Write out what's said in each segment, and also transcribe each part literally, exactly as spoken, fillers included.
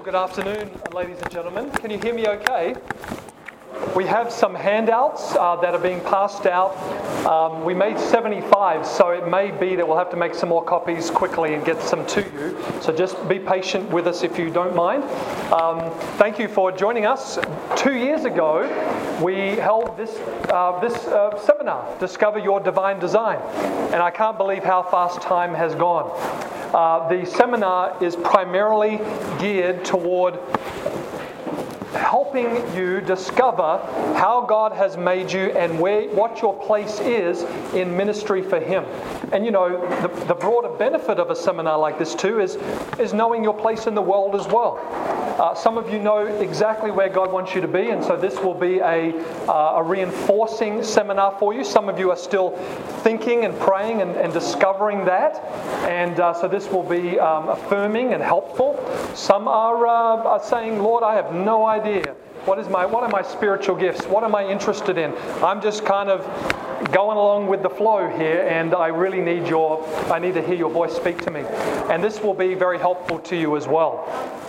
Good afternoon, ladies and gentlemen. Can you hear me okay? We have some handouts uh, that are being passed out. Um, we made seventy-five, so it may be that we'll have to make some more copies quickly and get some to you. So just be patient with us if you don't mind. Um, thank you for joining us. Two years ago, we held this uh, this uh, seminar, Discover Your Divine Design. And I can't believe how fast time has gone. Uh, the seminar is primarily geared toward helping you discover how God has made you and where what your place is in ministry for Him. And you know, the, the broader benefit of a seminar like this too is, is knowing your place in the world as well. Uh, some of you know exactly where God wants you to be, and so this will be a, uh, a reinforcing seminar for you. Some of you are still thinking and praying and, and discovering that, and uh, so this will be um, affirming and helpful. Some are, uh, are saying, Lord, I have no idea. What is my, what are my spiritual gifts? What am I interested in? I'm just kind of going along with the flow here, and I really need your, I need to hear your voice speak to me. And this will be very helpful to you as well.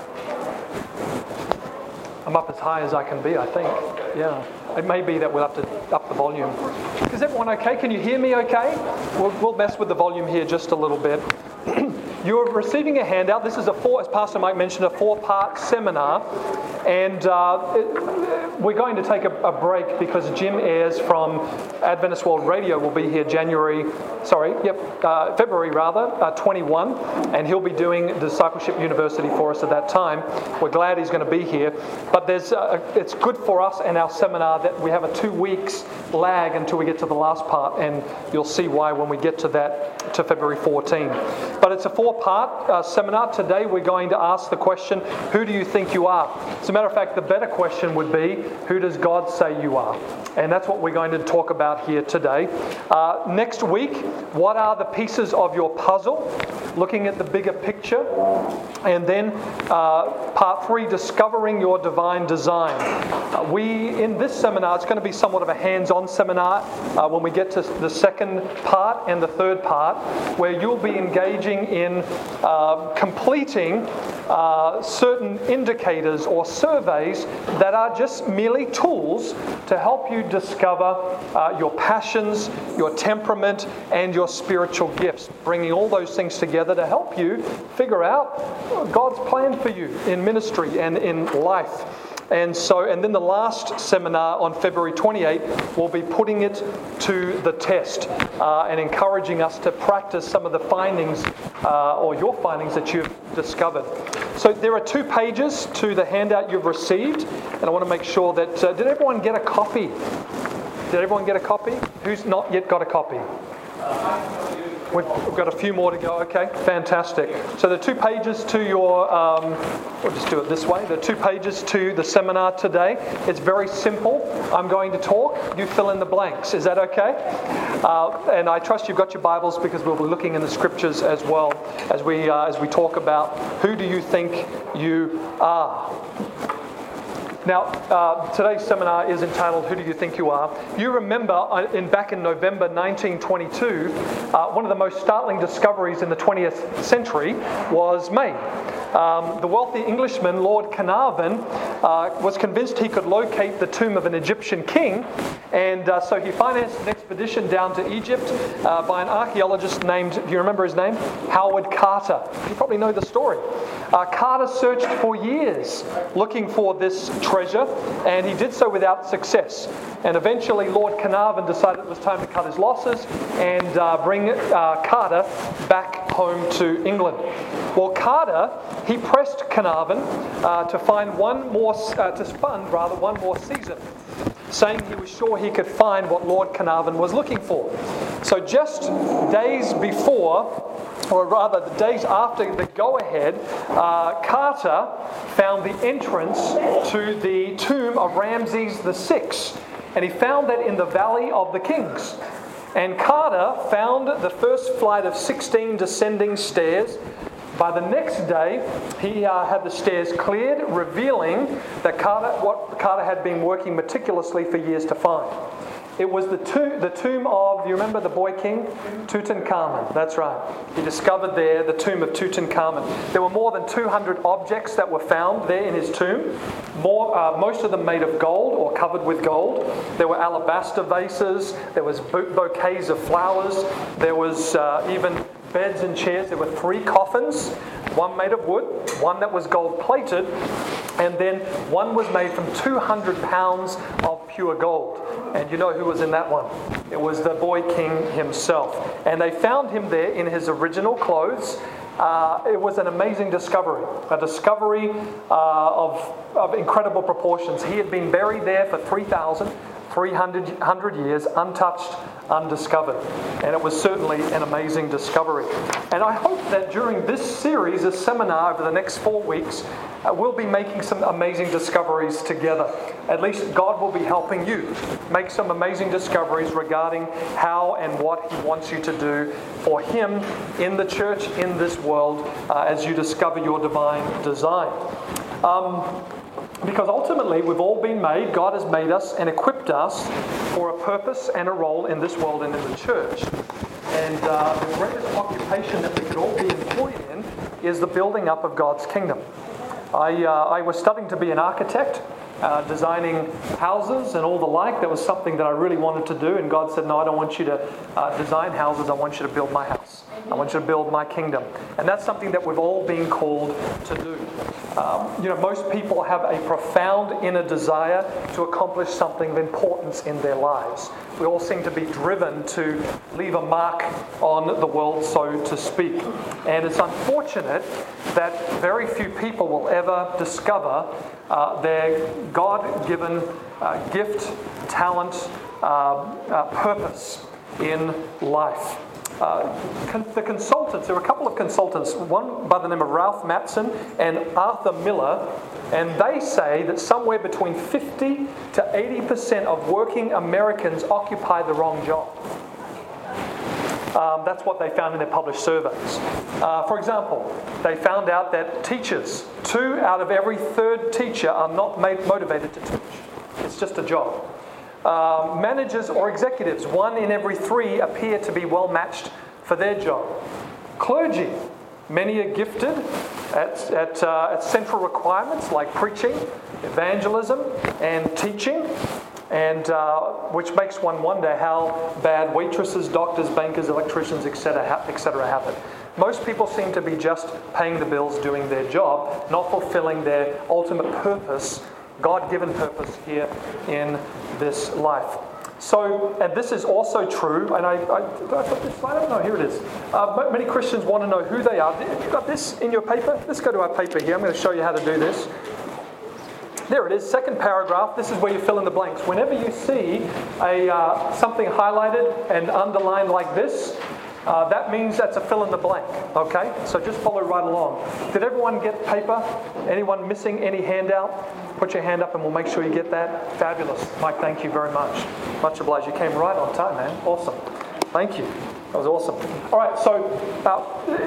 I'm up as high as I can be, I think. Yeah. It may be that we'll have to up the volume. Is everyone okay? Can you hear me okay? We'll, we'll mess with the volume here just a little bit. You're receiving a handout. This is a four, as Pastor Mike mentioned, a four-part seminar. And uh, it, we're going to take a, a break because Jim Ayres from Adventist World Radio will be here January, sorry, yep, uh, February rather, uh, twenty-one. And he'll be doing Discipleship University for us at that time. We're glad he's going to be here. But there's, uh, it's good for us and our seminar that we have a two weeks lag until we get to the last part. And you'll see why when we get to that, to February fourteenth. But it's a four-part uh, seminar. Today we're going to ask the question, who do you think you are? As a matter of fact, the better question would be, who does God say you are? And that's what we're going to talk about here today. Uh, next week, what are the pieces of your puzzle? Looking at the bigger picture. And then uh, part three, discovering your divine design. Uh, we, in this seminar, it's going to be somewhat of a hands-on seminar uh, when we get to the second part and the third part, where you'll be engaging in uh, completing uh, certain indicators or surveys that are just merely tools to help you discover uh, your passions, your temperament, and your spiritual gifts, bringing all those things together to help you figure out God's plan for you in ministry and in life. And so, and then the last seminar on February twenty-eighth will be putting it to the test uh, and encouraging us to practice some of the findings uh, or your findings that you've discovered. So there are two pages to the handout you've received, and I want to make sure that, uh, did everyone get a copy? Did everyone get a copy? Who's not yet got a copy? We've got a few more to go. Okay, fantastic. So the two pages to your, um, we'll just do it this way. The two pages to the seminar today. It's very simple. I'm going to talk. You fill in the blanks. Is that okay? Uh, and I trust you've got your Bibles because we'll be looking in the Scriptures as well as we uh, as we talk about who do you think you are. Now, uh, today's seminar is entitled, Who Do You Think You Are? You remember in back in November nineteen twenty-two, uh, one of the most startling discoveries in the twentieth century was made. Um, the wealthy Englishman, Lord Carnarvon, uh, was convinced he could locate the tomb of an Egyptian king, and uh, so he financed an expedition down to Egypt uh, by an archaeologist named, do you remember his name? Howard Carter. You probably know the story. Uh, Carter searched for years looking for this treasure, and he did so without success. And eventually Lord Carnarvon decided it was time to cut his losses and uh, bring uh, Carter back home to England. Well, Carter, he pressed Carnarvon uh, to find one more, uh, to fund rather one more season, saying he was sure he could find what Lord Carnarvon was looking for. So just days before, or rather the days after the go-ahead, uh, Carter found the entrance to the tomb of Ramses the Sixth, and he found that in the Valley of the Kings. And Carter found the first flight of sixteen descending stairs. By the next day, he uh, had the stairs cleared, revealing that Carter, what Carter had been working meticulously for years to find. It was the tomb, the tomb of, you remember the boy king? Tutankhamun, that's right. He discovered there the tomb of Tutankhamun. There were more than two hundred objects that were found there in his tomb. More, uh, most of them made of gold or covered with gold. There were alabaster vases. There was bouquets of flowers. There was uh, even beds and chairs. There were three coffins, one made of wood, one that was gold plated, and then one was made from two hundred pounds of pure gold. And you know who was in that one? It was the boy king himself. And they found him there in his original clothes. Uh, it was an amazing discovery, a discovery uh, of, of incredible proportions. He had been buried there for three thousand three hundred years, untouched, undiscovered. And it was certainly an amazing discovery. And I hope that during this series, this seminar over the next four weeks, uh, we'll be making some amazing discoveries together. At least God will be helping you make some amazing discoveries regarding how and what He wants you to do for Him in the church, in this world, uh, as you discover your divine design. Um, Because ultimately, we've all been made, God has made us and equipped us for a purpose and a role in this world and in the church. And uh, the greatest occupation that we could all be employed in is the building up of God's kingdom. I, uh, I was studying to be an architect, uh, designing houses and all the like. That was something that I really wanted to do. And God said, no, I don't want you to uh, design houses. I want you to build my house. I want you to build my kingdom. And that's something that we've all been called to do. Um, you know, most people have a profound inner desire to accomplish something of importance in their lives. We all seem to be driven to leave a mark on the world, so to speak. And it's unfortunate that very few people will ever discover uh, their God-given uh, gift, talent, uh, uh, purpose in life. Uh, con- the consultants, there were a couple of consultants, one by the name of Ralph Mattson and Arthur Miller, and they say that somewhere between fifty to eighty percent of working Americans occupy the wrong job. Um, that's what they found in their published surveys. Uh, for example, they found out that teachers, two out of every third teacher are not made motivated to teach. It's just a job. Uh, managers or executives, one in every three appear to be well matched for their job. Clergy, many are gifted at, at, uh, at central requirements like preaching, evangelism, and teaching, and uh, which makes one wonder how bad waitresses, doctors, bankers, electricians, et cetera, et cetera have it. Most people seem to be just paying the bills, doing their job, not fulfilling their ultimate purpose, God-given purpose here in this life. So, and this is also true, and I, I, I put this slide up? No, here it is. Uh, many Christians want to know who they are. Have you got this in your paper? Let's go to our paper here. I'm going to show you how to do this. There it is, second paragraph. This is where you fill in the blanks. Whenever you see a uh, something highlighted and underlined like this, Uh, that means that's a fill in the blank, okay? So just follow right along. Did everyone get paper? Anyone missing any handout? Put your hand up and we'll make sure you get that. Fabulous. Mike, thank you very much. Much obliged. You came right on time, man. Awesome. Thank you. That was awesome. All right, so uh,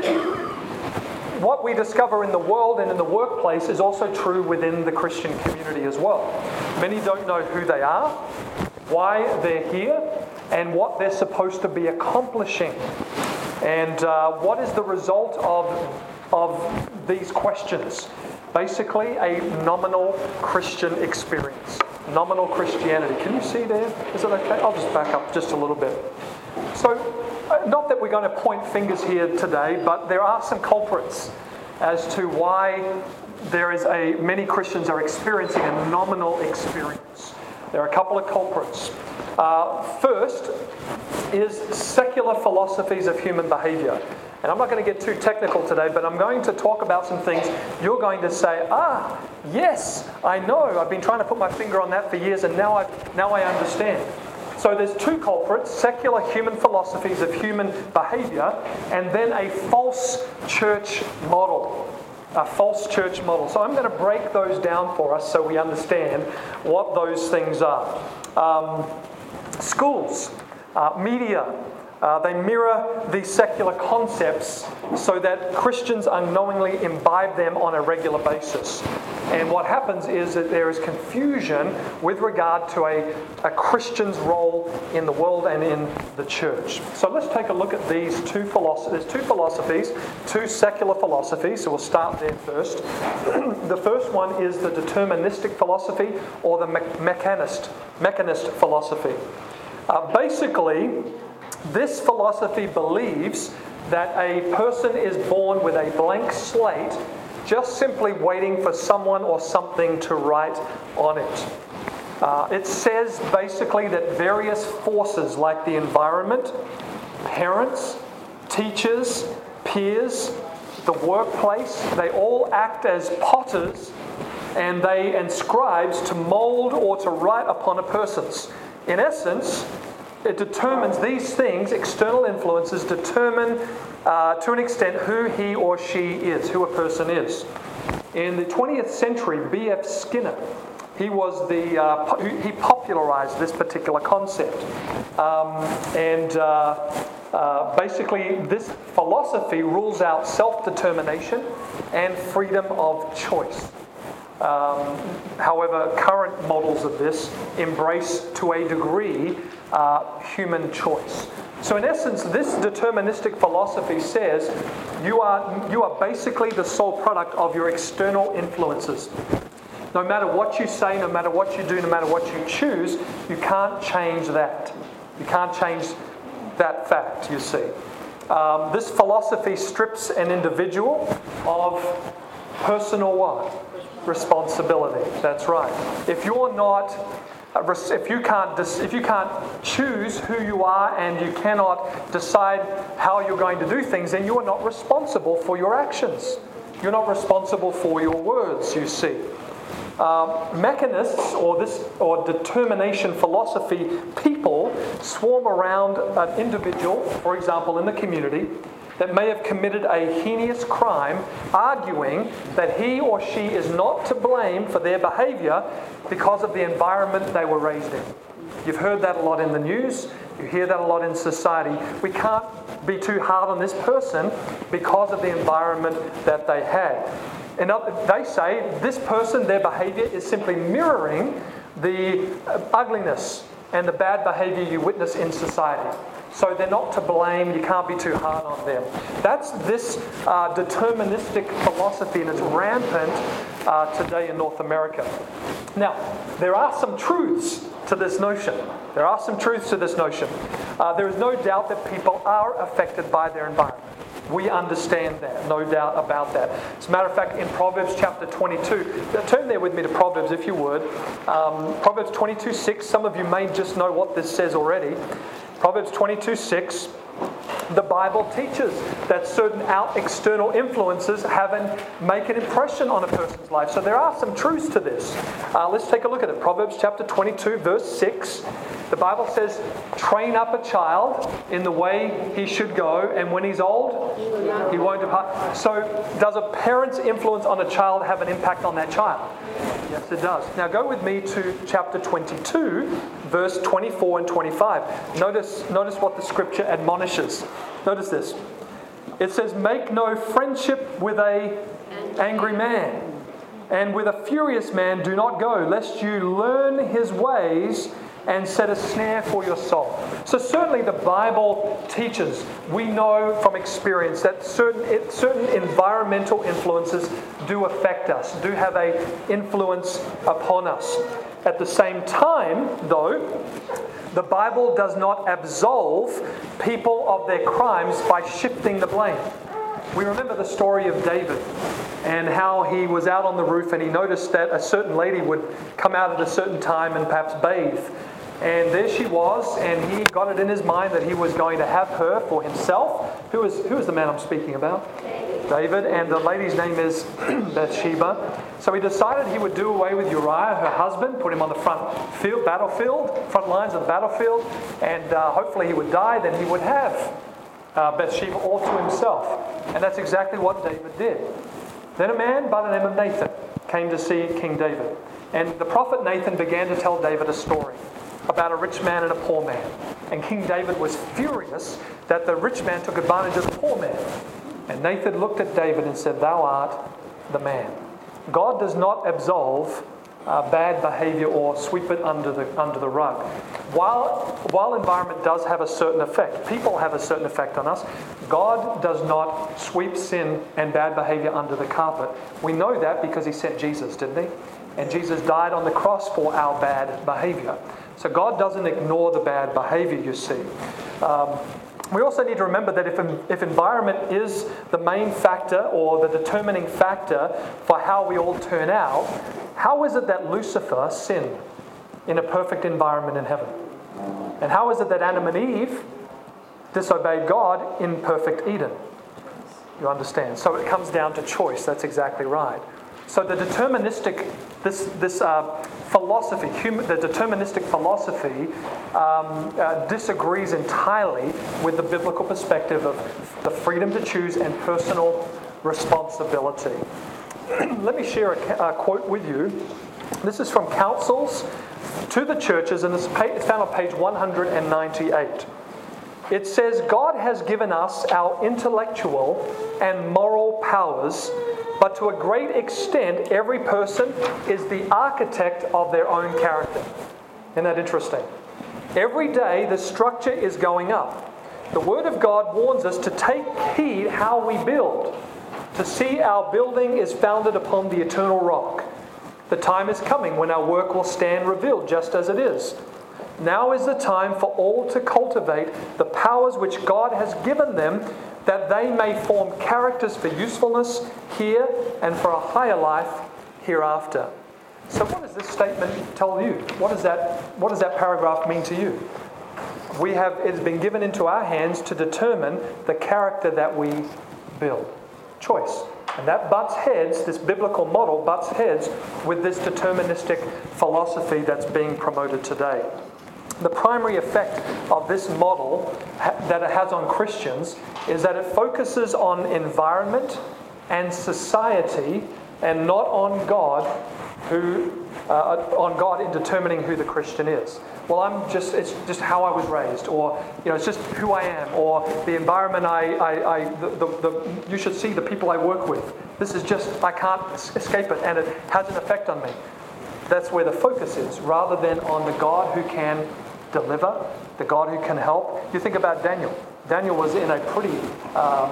what we discover in the world and in the workplace is also true within the Christian community as well. Many don't know who they are, why they're here, and what they're supposed to be accomplishing. And uh, what is the result of, of these questions? Basically, a nominal Christian experience. Nominal Christianity. Can you see there? Is it okay? I'll just back up just a little bit. So, uh, not that we're going to point fingers here today, but there are some culprits as to why there is a many Christians are experiencing a nominal experience. There are a couple of culprits. Uh, first is secular philosophies of human behavior. And I'm not going to get too technical today, but I'm going to talk about some things you're going to say, ah, yes, I know. I've been trying to put my finger on that for years, and now I now I understand. So there's two culprits, secular human philosophies of human behavior, and then a false church model. A false church model. So I'm going to break those down for us so we understand what those things are. Um, schools, uh, media, uh, they mirror these secular concepts so that Christians unknowingly imbibe them on a regular basis. And what happens is that there is confusion with regard to a, a Christian's role in the world and in the church. So let's take a look at these two philosophies. There's two philosophies, two secular philosophies, so we'll start there first. The first one is the deterministic philosophy or the me- mechanist, mechanist philosophy. Uh, basically, this philosophy believes that a person is born with a blank slate, just simply waiting for someone or something to write on it. Uh, it says basically that various forces like the environment, parents, teachers, peers, the workplace, they all act as potters and they and scribes to mold or to write upon a person's. In essence, it determines these things, external influences, determine uh, to an extent who he or she is, who a person is. In the twentieth century, B F Skinner, he was the uh, he popularized this particular concept, um, and uh, uh, basically this philosophy rules out self-determination and freedom of choice. Um, however, current models of this embrace to a degree uh, human choice. So in essence, this deterministic philosophy says you are, you are basically the sole product of your external influences. No matter what you say, no matter what you do, no matter what you choose, you can't change that. You can't change that fact, you see. Um, this philosophy strips an individual of personal what? Responsibility. That's right. If you're not, if you can't, if you can't choose who you are and you cannot decide how you're going to do things, then you are not responsible for your actions. You're not responsible for your words. You see, um, mechanists or this or determination philosophy people swarm around an individual, for example, in the community, that may have committed a heinous crime, arguing that he or she is not to blame for their behaviour because of the environment they were raised in. You've heard that a lot in the news. You hear that a lot in society. We can't be too hard on this person because of the environment that they had. And they say this person, their behaviour is simply mirroring the ugliness and the bad behaviour you witness in society. So they're not to blame, you can't be too hard on them. That's this uh, deterministic philosophy, and it's rampant uh, today in North America. Now, there are some truths to this notion. There are some truths to this notion. Uh, there is no doubt that people are affected by their environment. We understand that, no doubt about that. As a matter of fact, in Proverbs chapter twenty-two, turn there with me to Proverbs if you would. Um, Proverbs twenty-two six, some of you may just know what this says already. Proverbs twenty-two six, the Bible teaches that certain out external influences have an, make an impression on a person's life. So there are some truths to this. Uh, let's take a look at it. Proverbs chapter twenty-two, verse six. The Bible says, train up a child in the way he should go, and when he's old, he won't depart. So does a parent's influence on a child have an impact on that child? Yes, it does. Now go with me to chapter twenty-two, verse twenty-four and twenty-five. Notice, notice what the scripture admonishes. Notice this. It says, make no friendship with a angry man, and with a furious man do not go, lest you learn his ways and set a snare for your soul. So certainly the Bible teaches, we know from experience that certain it, certain environmental influences do affect us, do have an influence upon us. At the same time, though, the Bible does not absolve people of their crimes by shifting the blame. We remember the story of David and how he was out on the roof and he noticed that a certain lady would come out at a certain time and perhaps bathe. And there she was, and he got it in his mind that he was going to have her for himself. Who is, who is the man I'm speaking about? David. David, and the lady's name is Bathsheba. So he decided he would do away with Uriah, her husband, put him on the front field, battlefield, front lines of the battlefield, and uh, hopefully he would die, then he would have uh, Bathsheba all to himself. And that's exactly what David did. Then a man by the name of Nathan came to see King David. And the prophet Nathan began to tell David a story about a rich man and a poor man. And King David was furious that the rich man took advantage of the poor man. And Nathan looked at David and said, "Thou art the man." God does not absolve uh, bad behavior or sweep it under the under the rug. While while environment does have a certain effect, people have a certain effect on us, God does not sweep sin and bad behavior under the carpet. We know that because He sent Jesus, didn't He? And Jesus died on the cross for our bad behavior. So God doesn't ignore the bad behavior, you see. Um, we also need to remember that if, if environment is the main factor or the determining factor for how we all turn out, how is it that Lucifer sinned in a perfect environment in heaven? And how is it that Adam and Eve disobeyed God in perfect Eden? You understand? So it comes down to choice. That's exactly right. So the deterministic, this this uh, philosophy, human, the deterministic philosophy um, uh, disagrees entirely with the biblical perspective of the freedom to choose and personal responsibility. Let me share a, a quote with you. This is from Counsels to the Churches, and it's found on page one hundred ninety-eight. It says, "God has given us our intellectual and moral powers, but to a great extent, every person is the architect of their own character." Isn't that interesting? Every day, the structure is going up. The Word of God warns us to take heed how we build, to see our building is founded upon the eternal rock. The time is coming when our work will stand revealed just as it is. Now is the time for all to cultivate the powers which God has given them, that they may form characters for usefulness here and for a higher life hereafter. So what does this statement tell you? What does that, what does that paragraph mean to you? We have, it's been given into our hands to determine the character that we build. Choice. And that butts heads, this biblical model butts heads with this deterministic philosophy that's being promoted today. The primary effect of this model that it has on Christians is that it focuses on environment and society and not on God, who uh, on God in determining who the Christian is. Well, I'm just it's just how I was raised, or you know, it's just who I am, or the environment I, I, I the, the, the you should see the people I work with. This is just I can't escape it, and it has an effect on me. That's where the focus is, rather than on the God who can deliver, the God who can help. You think about Daniel. Daniel was in a pretty, um,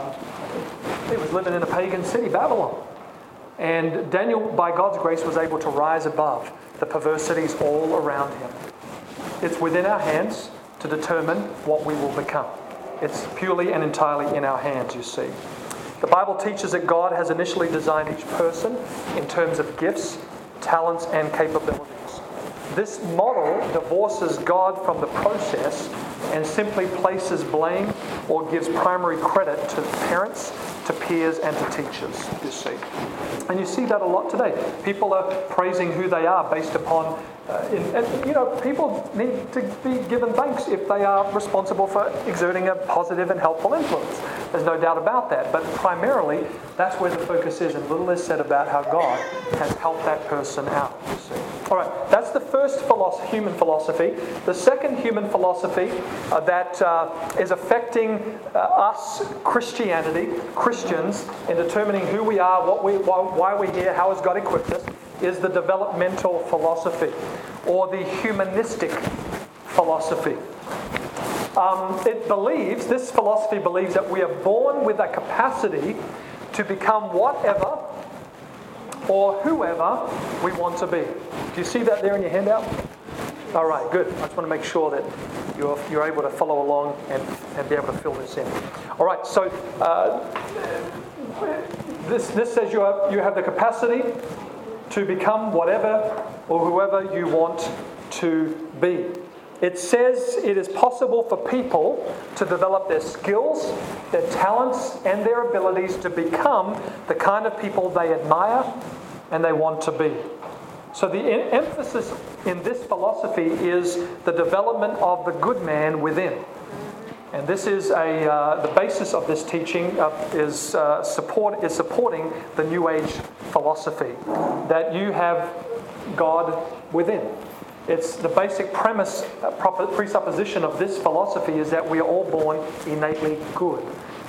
he was living in a pagan city, Babylon. And Daniel, by God's grace, was able to rise above the perversities all around him. It's within our hands to determine what we will become. It's purely and entirely in our hands, you see. The Bible teaches that God has initially designed each person in terms of gifts, talents, and capabilities. This model divorces God from the process and simply places blame or gives primary credit to parents, to peers, and to teachers, you see. And you see that a lot today. People are praising who they are based upon, uh, in, and you know, people need to be given thanks if they are responsible for exerting a positive and helpful influence. There's no doubt about that. But primarily, that's where the focus is, and little is said about how God has helped that person out, you see. All right, that's the first philosophy, human philosophy. The second human philosophy uh, that uh, is affecting uh, us, Christianity, Christians, in determining who we are, what we, why, why we're here, how has God equipped us, is the developmental philosophy, or the humanistic philosophy. Um, it believes, this philosophy believes that we are born with a capacity to become whatever or whoever we want to be. Do you see that there in your handout? All right, good. I just want to make sure that you're, you're able to follow along and, and be able to fill this in. All right, so uh, this, this says you have, you have the capacity to become whatever or whoever you want to be. It says it is possible for people to develop their skills, their talents, and their abilities to become the kind of people they admire and they want to be. So the em- emphasis in this philosophy is the development of the good man within. And this is a uh, the basis of this teaching uh, is uh, support is supporting the New Age philosophy that you have God within. It's the basic premise, uh, presupposition of this philosophy is that we are all born innately good.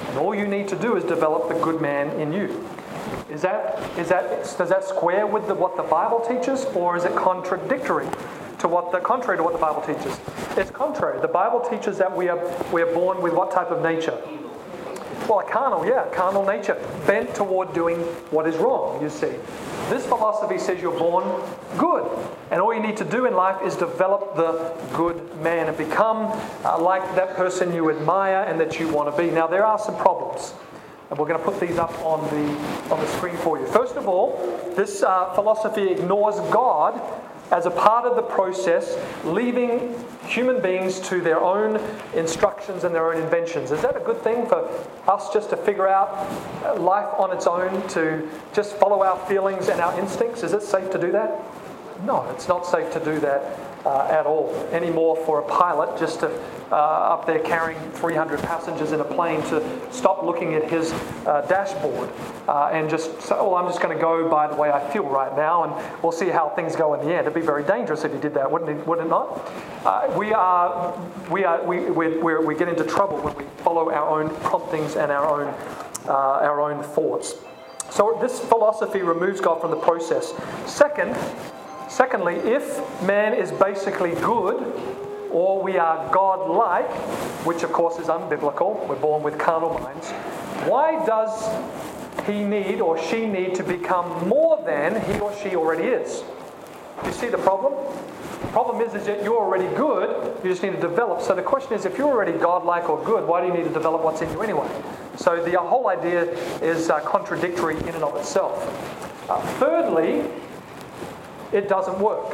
And all you need to do is develop the good man in you. Is that, is that, does that square with the, what the Bible teaches, or is it contradictory to what the, contrary to what the Bible teaches? It's contrary. The Bible teaches that we are, we are born with what type of nature? Well, a carnal, yeah, carnal nature, bent toward doing what is wrong, you see. This philosophy says you're born good, and all you need to do in life is develop the good man and become uh, like that person you admire and that you want to be. Now, there are some problems, and we're going to put these up on the, on the screen for you. First of all, this uh, philosophy ignores God as a part of the process, leaving human beings to their own instructions and their own inventions. Is that a good thing for us just to figure out life on its own, to just follow our feelings and our instincts? Is it safe to do that? No, it's not safe to do that uh, at all. Anymore for a pilot just to uh, up there carrying three hundred passengers in a plane to stop looking at his uh, dashboard uh, and just say, oh, I'm just going to go by the way I feel right now, and we'll see how things go in the end. It'd be very dangerous if you did that, wouldn't it? Would it not? Uh, we are, we are, we we we're, we get into trouble when we follow our own promptings and our own uh, our own thoughts. So this philosophy removes God from the process. Second. Secondly, if man is basically good, or we are God-like, which of course is unbiblical, we're born with carnal minds, why does he need or she need to become more than he or she already is? You see the problem? The problem is, is that you're already good, you just need to develop. So the question is, if you're already God-like or good, why do you need to develop what's in you anyway? So the whole idea is uh, contradictory in and of itself. Uh, thirdly, it doesn't work.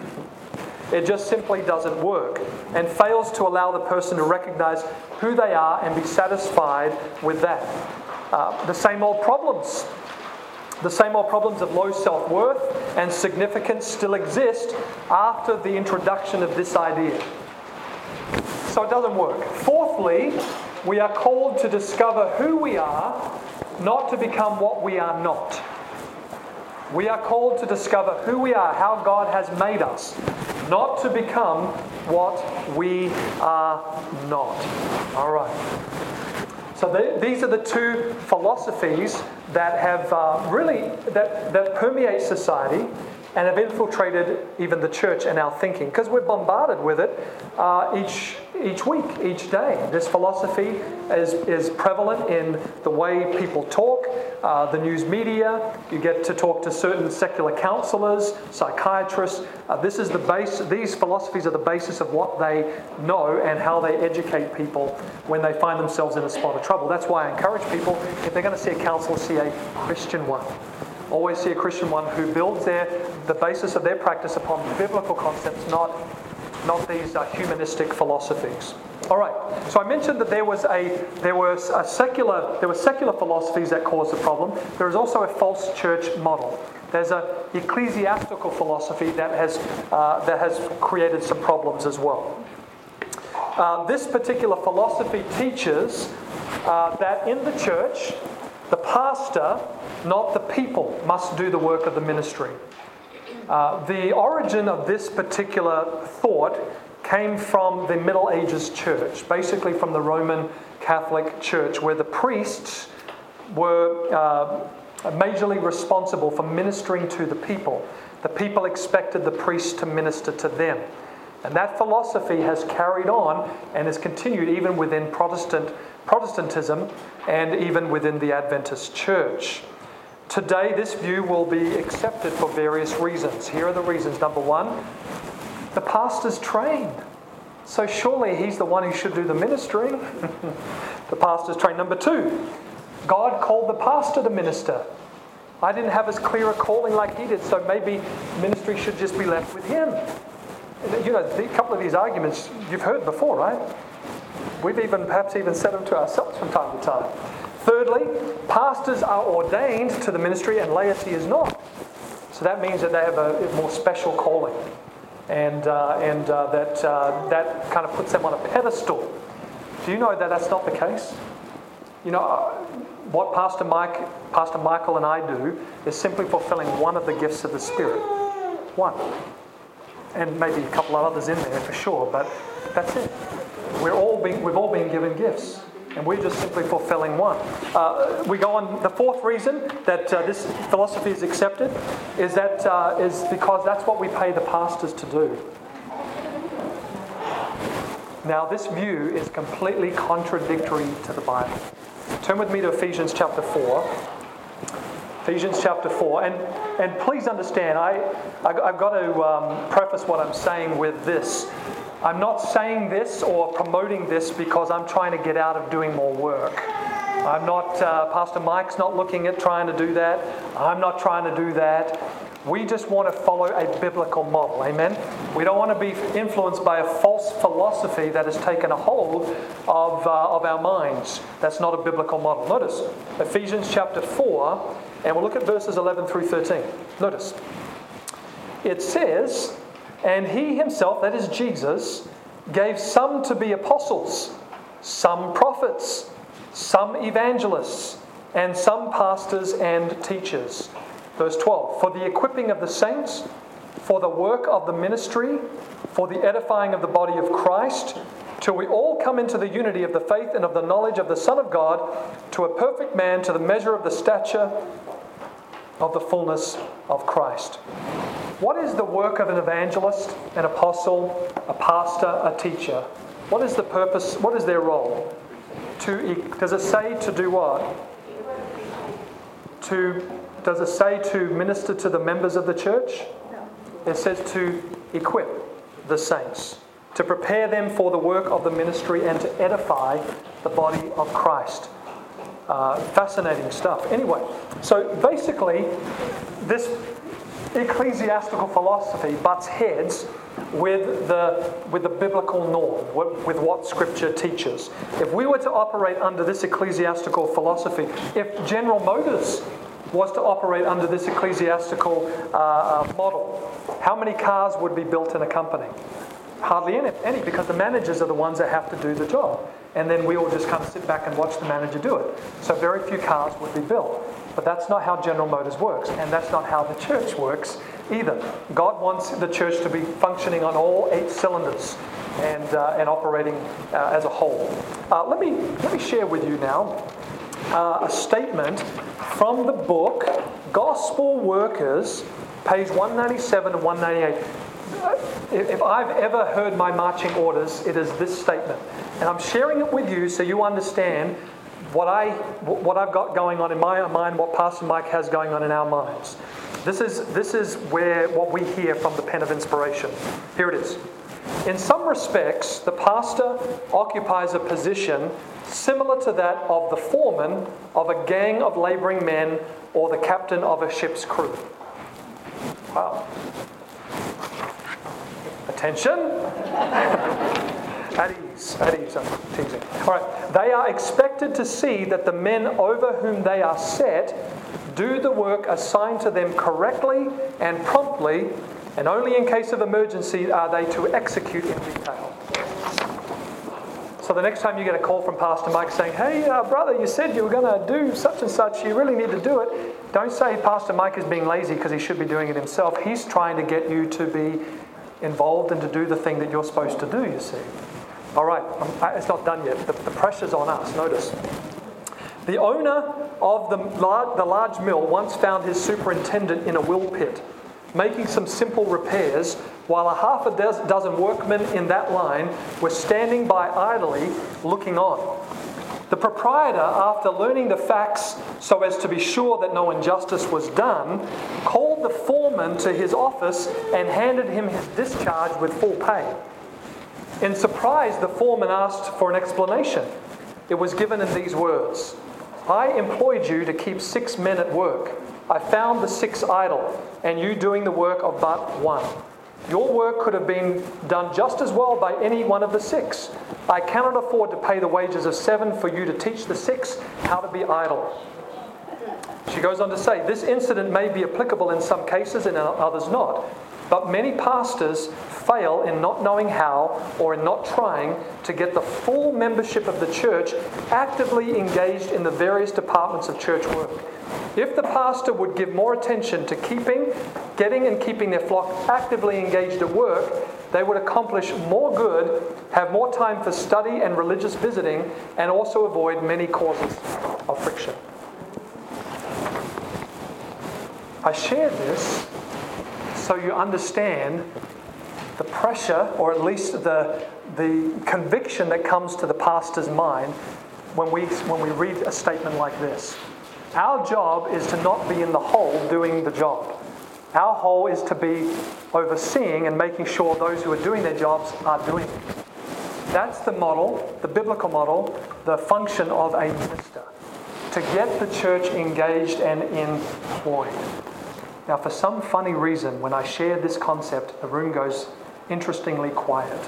It just simply doesn't work, and fails to allow the person to recognize who they are and be satisfied with that. Uh, the same old problems. The same old problems of low self-worth and significance still exist after the introduction of this idea. So it doesn't work. Fourthly, we are called to discover who we are, not to become what we are not. We are called to discover who we are, how God has made us, not to become what we are not. All right. So the, these are the two philosophies that have uh, really, that, that permeate society and have infiltrated even the church and our thinking, because we're bombarded with it uh, each each week, each day. This philosophy is, is prevalent in the way people talk, uh, the news media. You get to talk to certain secular counselors, psychiatrists. Uh, this is the base. These philosophies are the basis of what they know and how they educate people when they find themselves in a spot of trouble. That's why I encourage people, if they're going to see a counselor, see a Christian one. Always see a Christian one who builds their the basis of their practice upon biblical concepts, not not these uh, humanistic philosophies. All right. So I mentioned that there was a there was a secular there were secular philosophies that caused the problem. There is also a false church model. There's an ecclesiastical philosophy that has uh, that has created some problems as well. Uh, this particular philosophy teaches uh, that in the church, the pastor, not the people, must do the work of the ministry. Uh, the origin of this particular thought came from the Middle Ages church, basically from the Roman Catholic Church, where the priests were uh, majorly responsible for ministering to the people. The people expected the priests to minister to them. And that philosophy has carried on and has continued even within Protestant Protestantism and even within the Adventist Church. Today, this view will be accepted for various reasons. Here are the reasons. Number one, the pastor's trained. So surely he's the one who should do the ministering. The pastor's trained. Number two, God called the pastor to minister. I didn't have as clear a calling like he did, so maybe ministry should just be left with him. You know, a couple of these arguments you've heard before, right? We've even perhaps even said them to ourselves from time to time. Thirdly, pastors are ordained to the ministry and laity is not. So that means that they have a more special calling. And uh, and uh, that uh, that kind of puts them on a pedestal. Do you know that that's not the case? You know, uh, what Pastor Mike, Pastor Michael and I do is simply fulfilling one of the gifts of the Spirit. One. And maybe a couple of others in there for sure, but that's it. We're all being, we've all been given gifts. and we're just simply fulfilling one. Uh, we go on, the fourth reason that uh, this philosophy is accepted is that uh, is because that's what we pay the pastors to do. Now, this view is completely contradictory to the Bible. Turn with me to Ephesians chapter four. Ephesians chapter four. And and please understand, I, I, I've got to um, preface what I'm saying with this. I'm not saying this or promoting this because I'm trying to get out of doing more work. I'm not, uh, Pastor Mike's not looking at trying to do that. I'm not trying to do that. We just want to follow a biblical model. Amen? We don't want to be influenced by a false philosophy that has taken a hold of, uh, of our minds. That's not a biblical model. Notice Ephesians chapter four, and we'll look at verses eleven through thirteen. Notice. It says, "And he himself," that is Jesus, "gave some to be apostles, some prophets, some evangelists, and some pastors and teachers." Verse twelve, "For the equipping of the saints, for the work of the ministry, for the edifying of the body of Christ, till we all come into the unity of the faith and of the knowledge of the Son of God, to a perfect man, to the measure of the stature of the fullness of Christ." What is the work of an evangelist, an apostle, a pastor, a teacher? What is the purpose? What is their role? To, does it say to do what? To, does it say to minister to the members of the church? No. It says to equip the saints, to prepare them for the work of the ministry and to edify the body of Christ. Uh, fascinating stuff. Anyway, so basically, this ecclesiastical philosophy butts heads with the with the biblical norm, with, with what Scripture teaches. If we were to operate under this ecclesiastical philosophy, if General Motors was to operate under this ecclesiastical uh, model, how many cars would be built in a company? Hardly any, any, because the managers are the ones that have to do the job. And then we all just kind of sit back and watch the manager do it. So very few cars would be built. But that's not how General Motors works, and that's not how the church works either. God wants the church to be functioning on all eight cylinders and uh, and operating uh, as a whole. Uh, let me let me share with you now uh, a statement from the book Gospel Workers, page one ninety-seven and one ninety-eight. If I've ever heard my marching orders, it is this statement, and I'm sharing it with you so you understand what I what I've got going on in my mind, what Pastor Mike has going on in our minds. This is this is where what we hear from the pen of inspiration. Here it is. In some respects, the pastor occupies a position similar to that of the foreman of a gang of labouring men or the captain of a ship's crew. Wow. Attention. At ease, at ease, I'm teasing. All right, they are expected to see that the men over whom they are set do the work assigned to them correctly and promptly, and only in case of emergency are they to execute in detail. So the next time you get a call from Pastor Mike saying, "Hey, uh, brother, you said you were going to do such and such, you really need to do it," don't say Pastor Mike is being lazy because he should be doing it himself. He's trying to get you to be involved and to do the thing that you're supposed to do, you see. All right, it's not done yet. The, the pressure's on us. Notice. The owner of the large, the large mill once found his superintendent in a will pit, making some simple repairs, while a half a dozen workmen in that line were standing by idly, looking on. The proprietor, after learning the facts so as to be sure that no injustice was done, called the foreman to his office and handed him his discharge with full pay. In surprise, the foreman asked for an explanation. It was given in these words: "I employed you to keep six men at work. I found the six idle, and you doing the work of but one. Your work could have been done just as well by any one of the six. I cannot afford to pay the wages of seven for you to teach the six how to be idle." She goes on to say, this incident may be applicable in some cases and in others not. But many pastors fail in not knowing how or in not trying to get the full membership of the church actively engaged in the various departments of church work. If the pastor would give more attention to keeping, getting and keeping their flock actively engaged at work, they would accomplish more good, have more time for study and religious visiting, and also avoid many causes of friction. I share this so you understand the pressure, or at least the, the conviction that comes to the pastor's mind when we, when we read a statement like this. Our job is to not be in the hole doing the job. Our hole is to be overseeing and making sure those who are doing their jobs are doing it. That's the model, the biblical model, the function of a minister. To get the church engaged and employed. Now, for some funny reason, when I share this concept, the room goes interestingly quiet.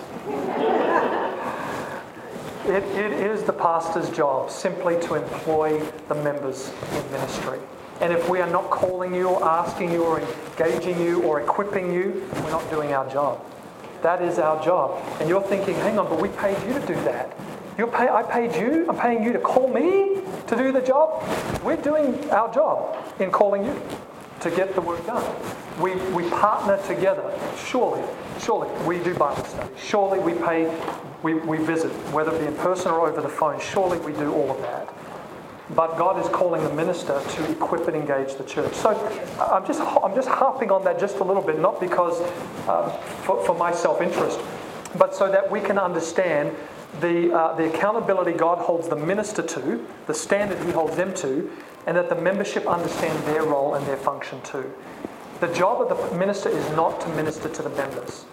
It, it is the pastor's job simply to employ the members in ministry. And if we are not calling you or asking you or engaging you or equipping you, we're not doing our job. That is our job. And you're thinking, hang on, but we paid you to do that. You're pay, I paid you? I'm paying you to call me to do the job? We're doing our job in calling you to get the work done. We we partner together. Surely, surely we do Bible study. Surely we pay, we, we visit, whether it be in person or over the phone. Surely we do all of that. But God is calling the minister to equip and engage the church. So I'm just I'm just harping on that just a little bit, not because uh, for, for my self-interest, but so that we can understand the uh, the accountability God holds the minister to, the standard He holds them to, and that the membership understand their role and their function too. The job of the minister is not to minister to the members.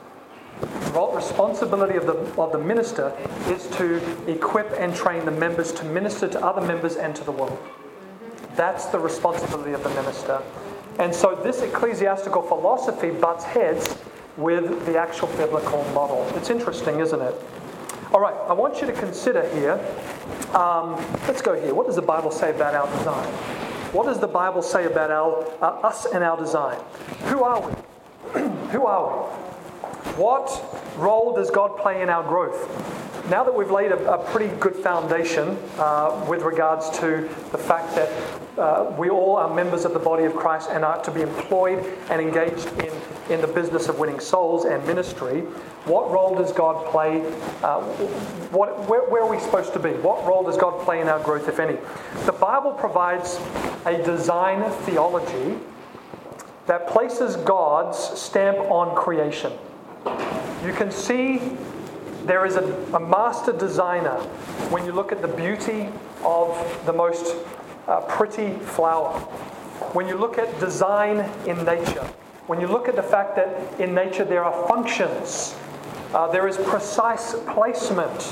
The responsibility of the of the minister is to equip and train the members to minister to other members and to the world. That's the responsibility of the minister. And so this ecclesiastical philosophy butts heads with the actual biblical model. It's interesting, isn't it? All right, I want you to consider here, um, let's go here. What does the Bible say about our design? What does the Bible say about our uh, us and our design? Who are we? Who are we? What role does God play in our growth? Now that we've laid a, a pretty good foundation uh, with regards to the fact that uh, we all are members of the body of Christ and are to be employed and engaged in, in the business of winning souls and ministry, what role does God play? Uh, what, where, where are we supposed to be? What role does God play in our growth, if any? The Bible provides a design theology that places God's stamp on creation. You can see there is a, a master designer when you look at the beauty of the most uh, pretty flower. When you look at design in nature. When you look at the fact that in nature there are functions. Uh, there is precise placement.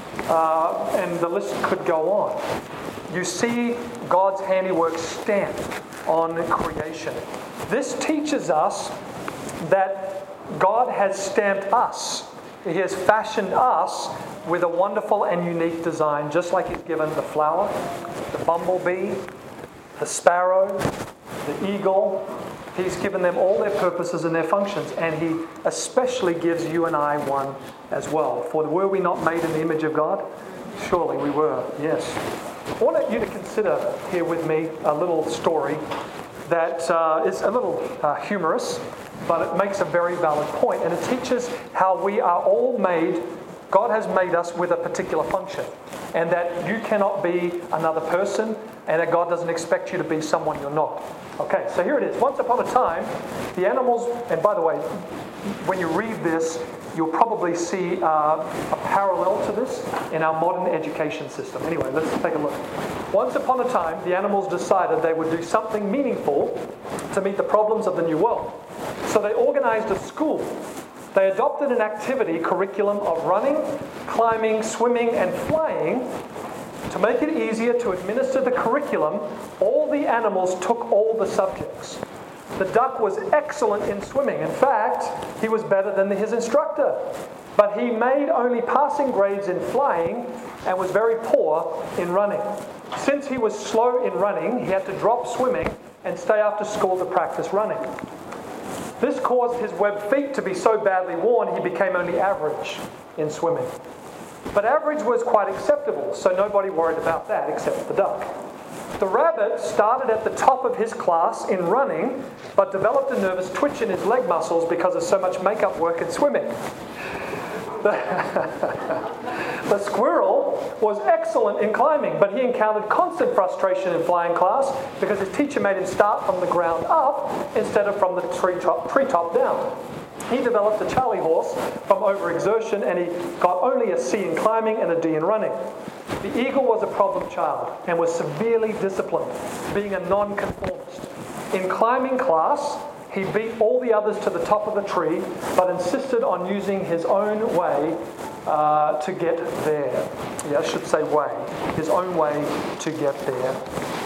Uh, and the list could go on. You see God's handiwork stamped on creation. This teaches us that God has stamped us. He has fashioned us with a wonderful and unique design, just like He's given the flower, the bumblebee, the sparrow, the eagle. He's given them all their purposes and their functions, and He especially gives you and I one as well. For were we not made in the image of God? Surely we were, yes. I want you to consider here with me a little story that uh, is a little uh, humorous, but it makes a very valid point, and it teaches how we are all made, God has made us with a particular function, and that you cannot be another person, and that God doesn't expect you to be someone you're not. Okay, so here it is. Once upon a time, the animals, and by the way, when you read this, you'll probably see uh, a parallel to this in our modern education system. Anyway, let's take a look. Once upon a time, the animals decided they would do something meaningful to meet the problems of the new world. So they organized a school. They adopted an activity curriculum of running, climbing, swimming, and flying. To make it easier to administer the curriculum, all the animals took all the subjects. The duck was excellent in swimming. In fact, he was better than his instructor. But he made only passing grades in flying and was very poor in running. Since he was slow in running, he had to drop swimming and stay after school to practice running. This caused his webbed feet to be so badly worn he became only average in swimming. But average was quite acceptable, so nobody worried about that except the duck. The rabbit started at the top of his class in running, but developed a nervous twitch in his leg muscles because of so much makeup work and swimming. The, the squirrel was excellent in climbing, but he encountered constant frustration in flying class because his teacher made him start from the ground up instead of from the treetop, treetop down. He developed a Charlie horse from overexertion, and he got only a C in climbing and a D in running. The eagle was a problem child and was severely disciplined, being a nonconformist. In climbing class, he beat all the others to the top of the tree, but insisted on using his own way uh, to get there. Yeah, I should say way. His own way to get there.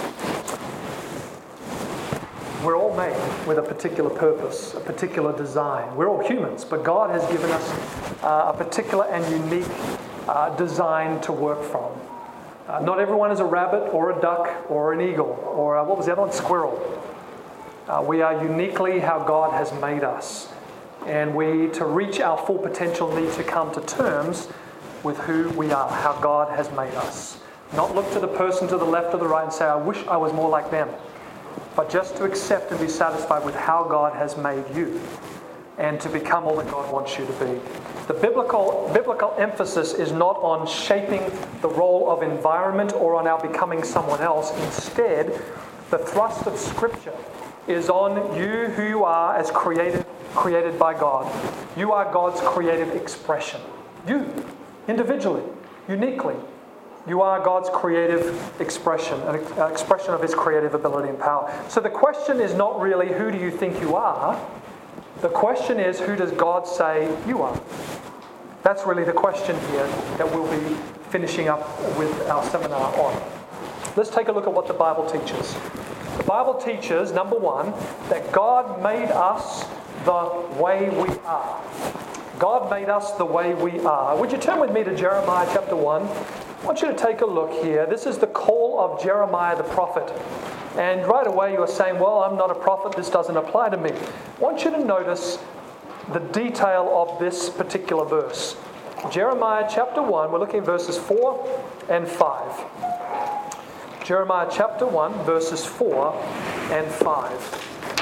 We're all made with a particular purpose, a particular design. We're all humans, but God has given us uh, a particular and unique uh, design to work from. Uh, not everyone is a rabbit or a duck or an eagle or uh, what was the other one? Squirrel. Uh, we are uniquely how God has made us. And we, to reach our full potential, need to come to terms with who we are, how God has made us. Not look to the person to the left or the right and say, I wish I was more like them. But just to accept and be satisfied with how God has made you and to become all that God wants you to be. The biblical, biblical emphasis is not on shaping the role of environment or on our becoming someone else. Instead, the thrust of Scripture is on you who you are as created, created by God. You are God's creative expression. You, individually, uniquely. You are God's creative expression, an expression of His creative ability and power. So the question is not really who do you think you are? The question is who does God say you are? That's really the question here that we'll be finishing up with our seminar on. Let's take a look at what the Bible teaches. The Bible teaches, number one, that God made us the way we are. God made us the way we are. Would you turn with me to Jeremiah chapter one? I want you to take a look here. This is the call of Jeremiah the prophet. And right away you are saying, well, I'm not a prophet, this doesn't apply to me. I want you to notice the detail of this particular verse. Jeremiah chapter one, we're looking at verses four and five. Jeremiah chapter one, verses four and five.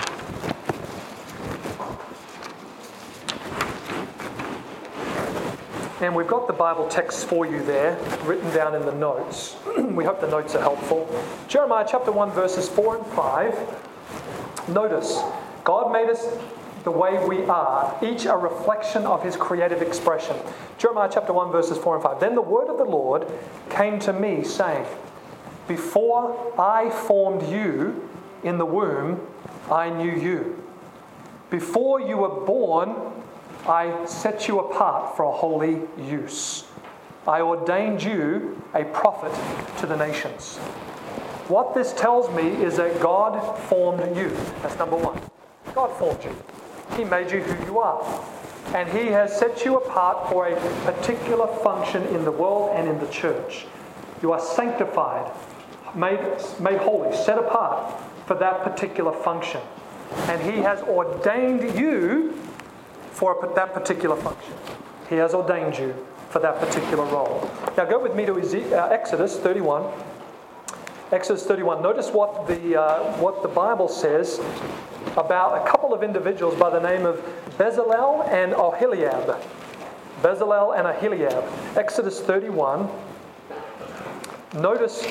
And we've got the Bible text for you there, written down in the notes. We hope the notes are helpful. Jeremiah chapter one, verses four and five. Notice, God made us the way we are, each a reflection of His creative expression. Jeremiah chapter one, verses four and five. Then the word of the Lord came to me, saying, before I formed you in the womb, I knew you. Before you were born, I set you apart for a holy use. I ordained you a prophet to the nations. What this tells me is that God formed you. That's number one. God formed you. He made you who you are. And He has set you apart for a particular function in the world and in the church. You are sanctified, made, made holy, set apart for that particular function. And He has ordained you for that particular function. He has ordained you for that particular role. Now go with me to Exodus thirty-one. Exodus thirty-one. Notice what the uh, what the Bible says about a couple of individuals by the name of Bezalel and Aholiab. Bezalel and Aholiab. Exodus thirty-one. Notice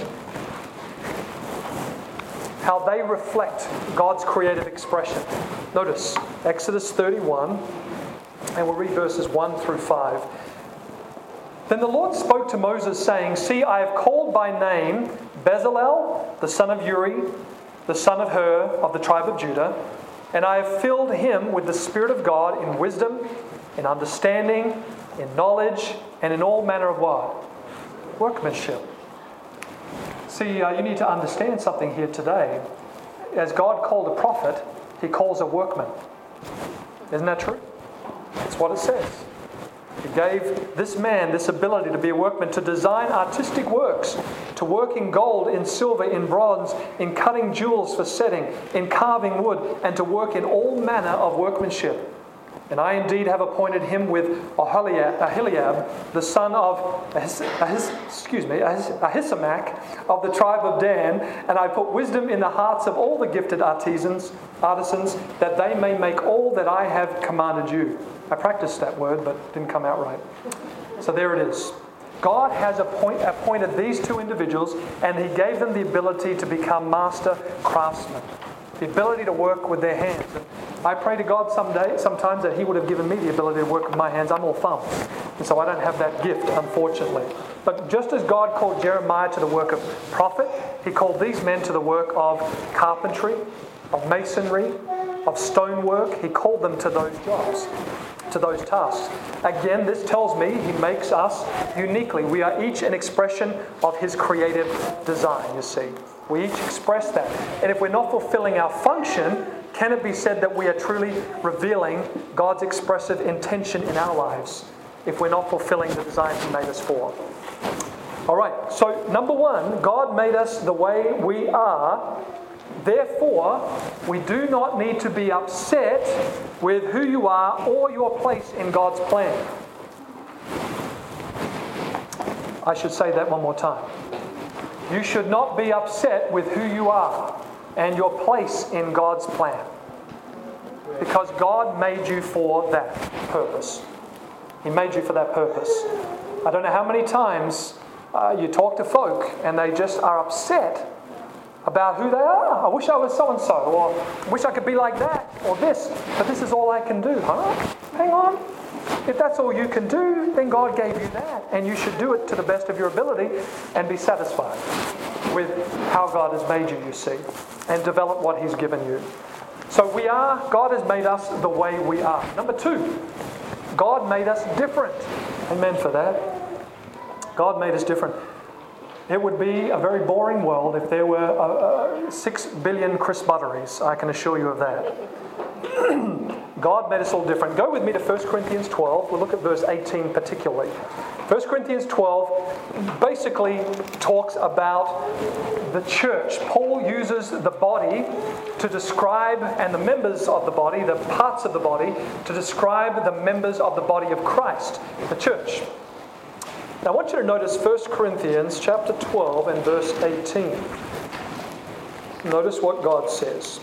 how they reflect God's creative expression. Notice Exodus thirty-one, and we'll read verses one through five. Then the Lord spoke to Moses, saying, see, I have called by name Bezalel, the son of Uri, the son of Hur, of the tribe of Judah, and I have filled him with the Spirit of God in wisdom, in understanding, in knowledge, and in all manner of what? Workmanship. See, uh, you need to understand something here today. As God called a prophet, He calls a workman. Isn't that true? That's what it says. He gave this man this ability to be a workman, to design artistic works, to work in gold, in silver, in bronze, in cutting jewels for setting, in carving wood, and to work in all manner of workmanship. And I indeed have appointed him with Aholiab, Aholiab the son of Ahis, Ahis, excuse me, Ahis, Ahisamach of the tribe of Dan, and I put wisdom in the hearts of all the gifted artisans, artisans, that they may make all that I have commanded you. I practiced that word, but it didn't come out right. So there it is. God has appoint, appointed these two individuals, and He gave them the ability to become master craftsmen. The ability to work with their hands. And I pray to God someday, sometimes that He would have given me the ability to work with my hands. I'm all thumbs, and so I don't have that gift, unfortunately. But just as God called Jeremiah to the work of prophet, He called these men to the work of carpentry, of masonry, of stonework. He called them to those jobs, to those tasks. Again, this tells me He makes us uniquely. We are each an expression of His creative design, you see. We each express that. And if we're not fulfilling our function, can it be said that we are truly revealing God's expressive intention in our lives if we're not fulfilling the design He made us for? All right, so number one, God made us the way we are. Therefore, we do not need to be upset with who you are or your place in God's plan. I should say that one more time. You should not be upset with who you are and your place in God's plan, because God made you for that purpose. He made you for that purpose. I don't know how many times uh, you talk to folk and they just are upset about who they are. I wish I was so-and-so, or I wish I could be like that, or this, but this is all I can do. Huh? Hang on. If that's all you can do, then God gave you that, and you should do it to the best of your ability and be satisfied with how God has made you, you see, and develop what He's given you. So we are, God has made us the way we are. Number two, God made us different. Amen for that. God made us different. It would be a very boring world if there were uh, uh, six billion Chris Butteries. I can assure you of that. God made us all different. Go with me to First Corinthians twelve. We'll look at verse eighteen particularly. First Corinthians twelve basically talks about the church. Paul uses the body to describe, and the members of the body, the parts of the body, to describe the members of the body of Christ, the church. Now I want you to notice First Corinthians chapter twelve and verse eighteen. Notice what God says.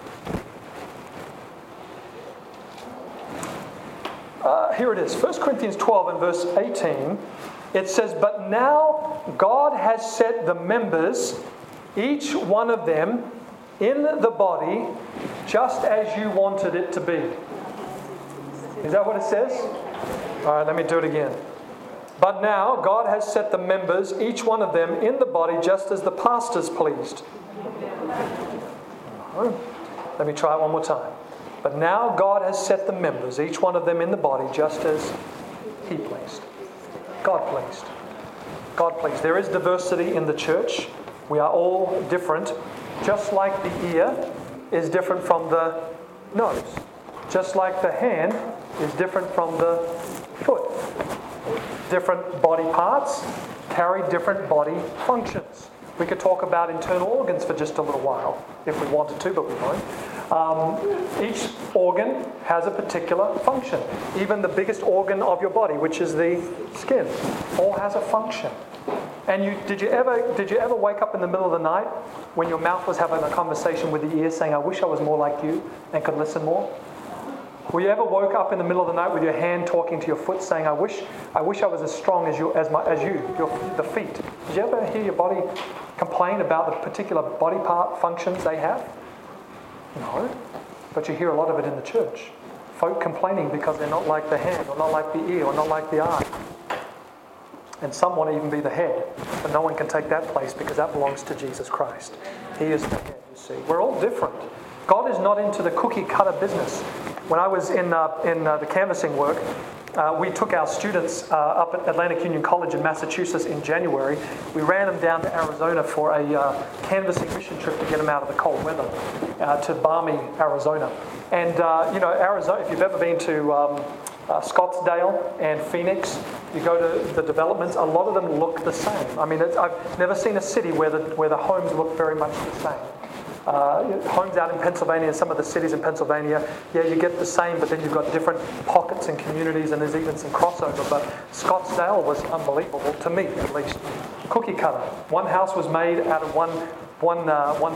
Uh, here it is, First Corinthians twelve and verse eighteen. It says, "But now God has set the members, each one of them, in the body, just as you wanted it to be." Is that what it says? All right, let me do it again. "But now God has set the members, each one of them, in the body, just as the pastor's pleased." Let me try it one more time. "But now God has set the members, each one of them in the body, just as He pleased." God pleased. God pleased. There is diversity in the church. We are all different. Just like the ear is different from the nose. Just like the hand is different from the foot. Different body parts carry different body functions. We could talk about internal organs for just a little while if we wanted to, but we won't. Um, each organ has a particular function. Even the biggest organ of your body, which is the skin, all has a function. And you did you ever did you ever wake up in the middle of the night when your mouth was having a conversation with the ear, saying, "I wish I was more like you and could listen more"? Were you ever woke up in the middle of the night with your hand talking to your foot, saying, "I wish I wish I was as strong as you as my as you your the feet"? Did you ever hear your body complain about the particular body part functions they have? No, but you hear a lot of it in the church. Folk complaining because they're not like the hand, or not like the ear, or not like the eye. And some want to even be the head, but no one can take that place because that belongs to Jesus Christ. He is the head, you see. We're all different. God is not into the cookie cutter business. When I was in uh, in uh, the canvassing work, uh, we took our students uh, up at Atlantic Union College in Massachusetts in January. We ran them down to Arizona for a uh, canvassing mission trip to get them out of the cold weather uh, to balmy Arizona. And uh, you know, Arizona. If you've ever been to um, uh, Scottsdale and Phoenix, you go to the developments. A lot of them look the same. I mean, it's, I've never seen a city where the where the homes look very much the same. uh, homes out in Pennsylvania and some of the cities in Pennsylvania, yeah, you get the same, but then you've got different pockets and communities, and there's even some crossover. But Scottsdale was unbelievable, to me at least. Cookie cutter. One house was made out of one, one, uh, one.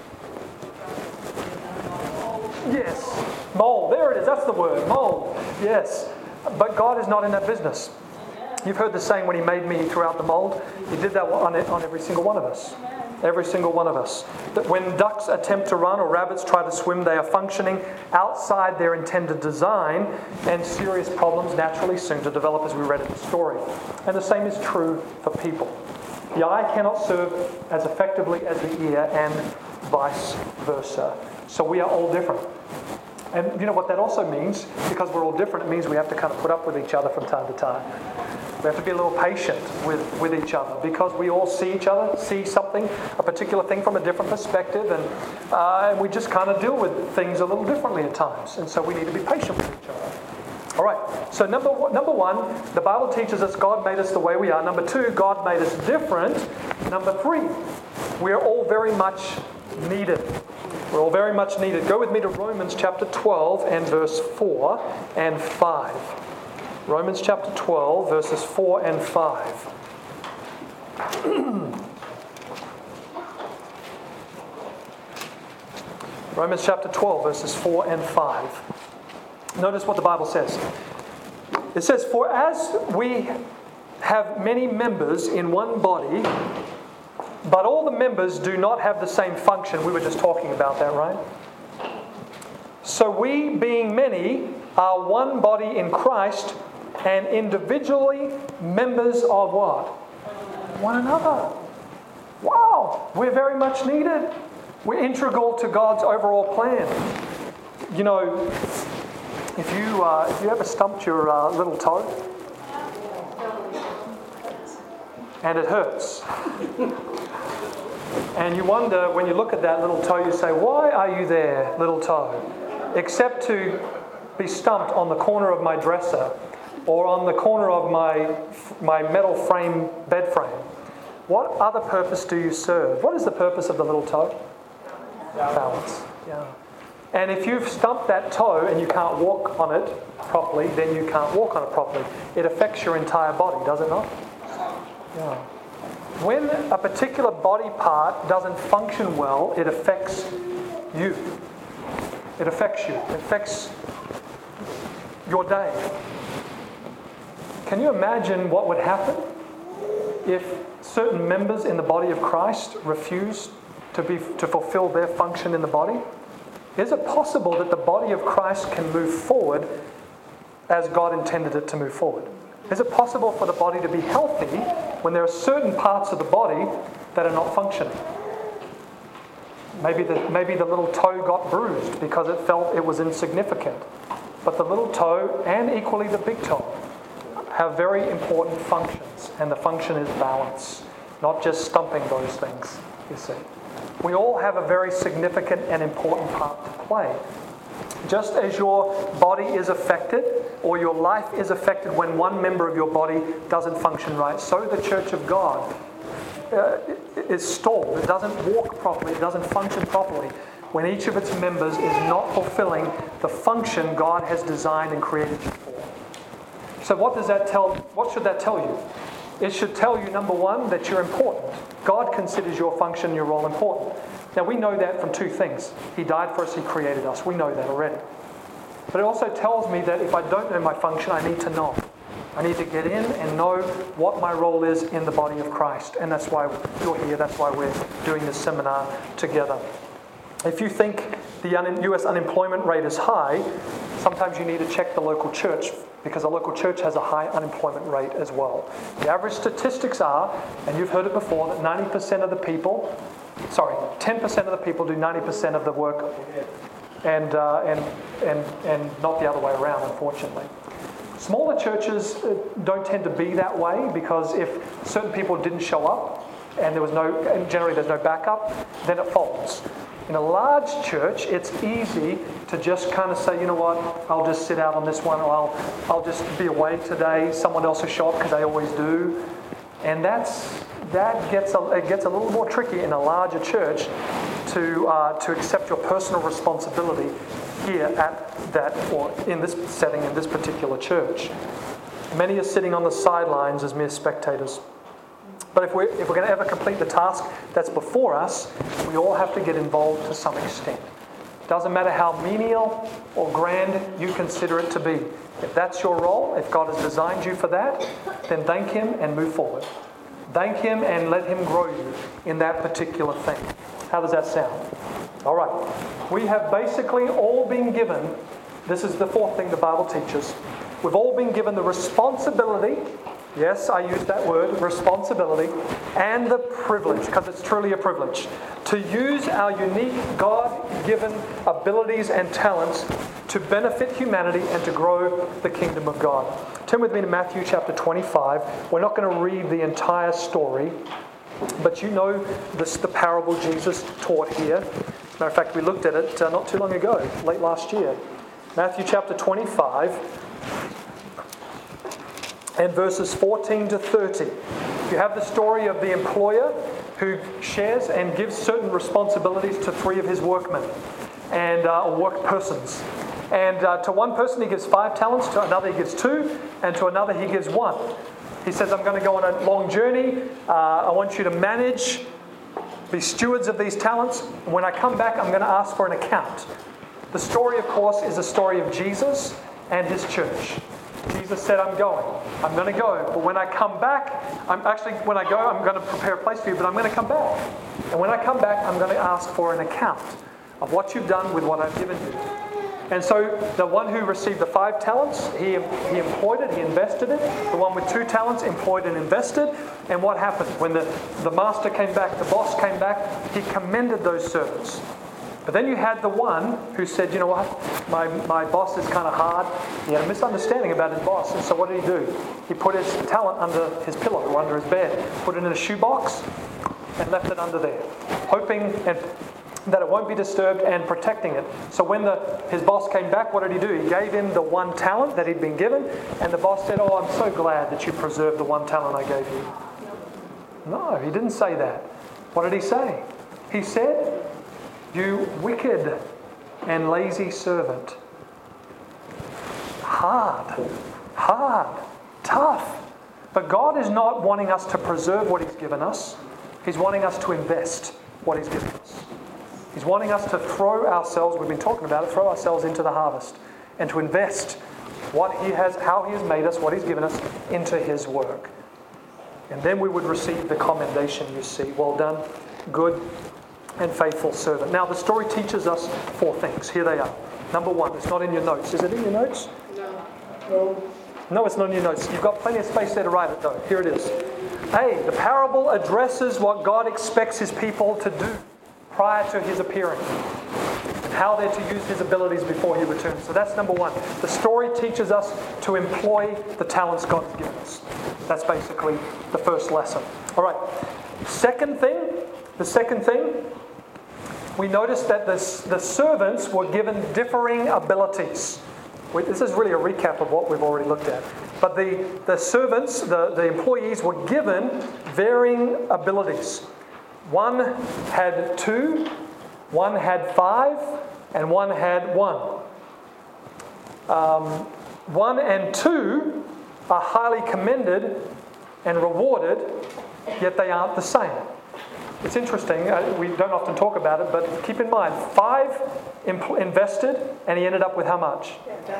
Yes, mold. There it is. That's the word, mold. Yes, but God is not in that business. You've heard the saying, when He made me, He threw out the mold. He did that on, on every single one of us. Every single one of us. That when ducks attempt to run or rabbits try to swim, they are functioning outside their intended design, and serious problems naturally soon to develop, as we read in the story. And the same is true for people. The eye cannot serve as effectively as the ear, and vice versa. So we are all different. And you know what that also means? Because we're all different, it means we have to kind of put up with each other from time to time. We have to be a little patient with, with each other, because we all see each other, see something, a particular thing from a different perspective, and, uh, and we just kind of deal with things a little differently at times. And so we need to be patient with each other. All right, so number one, number one, the Bible teaches us God made us the way we are. Number two, God made us different. Number three, we are all very much needed. We're all very much needed. Go with me to Romans chapter twelve and verse four and five. Romans chapter twelve, verses four and five. Romans chapter twelve, verses four and five. Notice what the Bible says. It says, "For as we have many members in one body, but all the members do not have the same function." We were just talking about that, right? "So we, being many, are one body in Christ, and individually members of what? One another." Wow, we're very much needed. We're integral to God's overall plan. You know, if you uh, if you ever stumped your uh, little toe, and it hurts, and you wonder, when you look at that little toe, you say, "Why are you there, little toe? Except to be stumped on the corner of my dresser, or on the corner of my my metal frame bed frame. What other purpose do you serve?" What is the purpose of the little toe? Balance. Yeah. And if you've stumped that toe and you can't walk on it properly, then you can't walk on it properly. It affects your entire body, does it not? Yeah. When a particular body part doesn't function well, it affects you. It affects you. It affects your day. Can you imagine what would happen if certain members in the body of Christ refused to be to fulfill their function in the body? Is it possible that the body of Christ can move forward as God intended it to move forward? Is it possible for the body to be healthy when there are certain parts of the body that are not functioning? Maybe the, maybe the little toe got bruised because it felt it was insignificant. But the little toe, and equally the big toe, have very important functions. And the function is balance, not just stumping those things, you see. We all have a very significant and important part to play. Just as your body is affected, or your life is affected when one member of your body doesn't function right, so the church of God uh, is stalled. It doesn't walk properly. It doesn't function properly when each of its members is not fulfilling the function God has designed and created you for. So what does that tell? What should that tell you? It should tell you, number one, that you're important. God considers your function, your role important. Now, we know that from two things. He died for us, He created us. We know that already. But it also tells me that if I don't know my function, I need to know. I need to get in and know what my role is in the body of Christ. And that's why you're here. That's why we're doing this seminar together. If you think the U S unemployment rate is high, sometimes you need to check the local church, because the local church has a high unemployment rate as well. The average statistics are, and you've heard it before, that ninety percent of the people, sorry, ten percent of the people do ninety percent of the work, and uh, and and and not the other way around, unfortunately. Smaller churches don't tend to be that way, because if certain people didn't show up, and there was no, and generally there's no backup, then it folds. In a large church, it's easy to just kind of say, you know what, I'll just sit out on this one, or I'll, I'll just be away today. Someone else will show up because they always do. And that's that gets a, it gets a little more tricky in a larger church to uh, to accept your personal responsibility here at that, or in this setting, in this particular church. Many are sitting on the sidelines as mere spectators. But if we're, if we're going to ever complete the task that's before us, we all have to get involved to some extent. Doesn't matter how menial or grand you consider it to be. If that's your role, if God has designed you for that, then thank Him and move forward. Thank Him and let Him grow you in that particular thing. How does that sound? All right. We have basically all been given, this is the fourth thing the Bible teaches, we've all been given the responsibility, yes, I use that word, responsibility, and the privilege, because it's truly a privilege, to use our unique God-given abilities and talents to benefit humanity and to grow the kingdom of God. Turn with me to Matthew chapter twenty-five. We're not going to read the entire story, but you know this, the parable Jesus taught here. Matter of fact, we looked at it uh, not too long ago, late last year. Matthew chapter twenty-five and verses fourteen to thirty. You have the story of the employer who shares and gives certain responsibilities to three of his workmen and uh, work persons. And uh, to one person he gives five talents, to another he gives two, and to another he gives one. He says, I'm going to go on a long journey. Uh, I want you to manage, be stewards of these talents. When I come back, I'm going to ask for an account. The story, of course, is a story of Jesus and His church. Jesus said, I'm going. I'm going to go. But when I come back, I'm actually, when I go, I'm going to prepare a place for you, but I'm going to come back. And when I come back, I'm going to ask for an account of what you've done with what I've given you. And so the one who received the five talents, he, he employed it, he invested it. The one with two talents employed and invested. And what happened? When the, the master came back, the boss came back, he commended those servants. But then you had the one who said, you know what, my, my boss is kind of hard. He had a misunderstanding about his boss. And so what did he do? He put his talent under his pillow or under his bed, put it in a shoebox and left it under there, hoping and that it won't be disturbed and protecting it. So when the, his boss came back, what did he do? He gave him the one talent that he'd been given, and the boss said, oh, I'm so glad that you preserved the one talent I gave you. No, he didn't say that. What did he say? He said, you wicked and lazy servant. Hard, hard, tough. But God is not wanting us to preserve what He's given us. He's wanting us to invest what He's given us. He's wanting us to throw ourselves, we've been talking about it, throw ourselves into the harvest and to invest what He has, how He has made us, what He's given us into His work. And then we would receive the commendation, you see. Well done, good and faithful servant. Now the story teaches us four things. Here they are. Number one, it's not in your notes. Is it in your notes? No. No. No, it's not in your notes. You've got plenty of space there to write it though. Here it is. A, the parable addresses what God expects His people to do prior to His appearing, and how they're to use His abilities before He returns. So that's number one. The story teaches us to employ the talents God has given us. That's basically the first lesson. All right. Second thing, the second thing, we notice that the, the servants were given differing abilities. We, this is really a recap of what we've already looked at. But the, the servants, the, the employees were given varying abilities. One had two, one had five, and one had one. Um, one and two are highly commended and rewarded, yet they aren't the same. It's interesting, uh, we don't often talk about it, but keep in mind, five imp- invested, and he ended up with how much?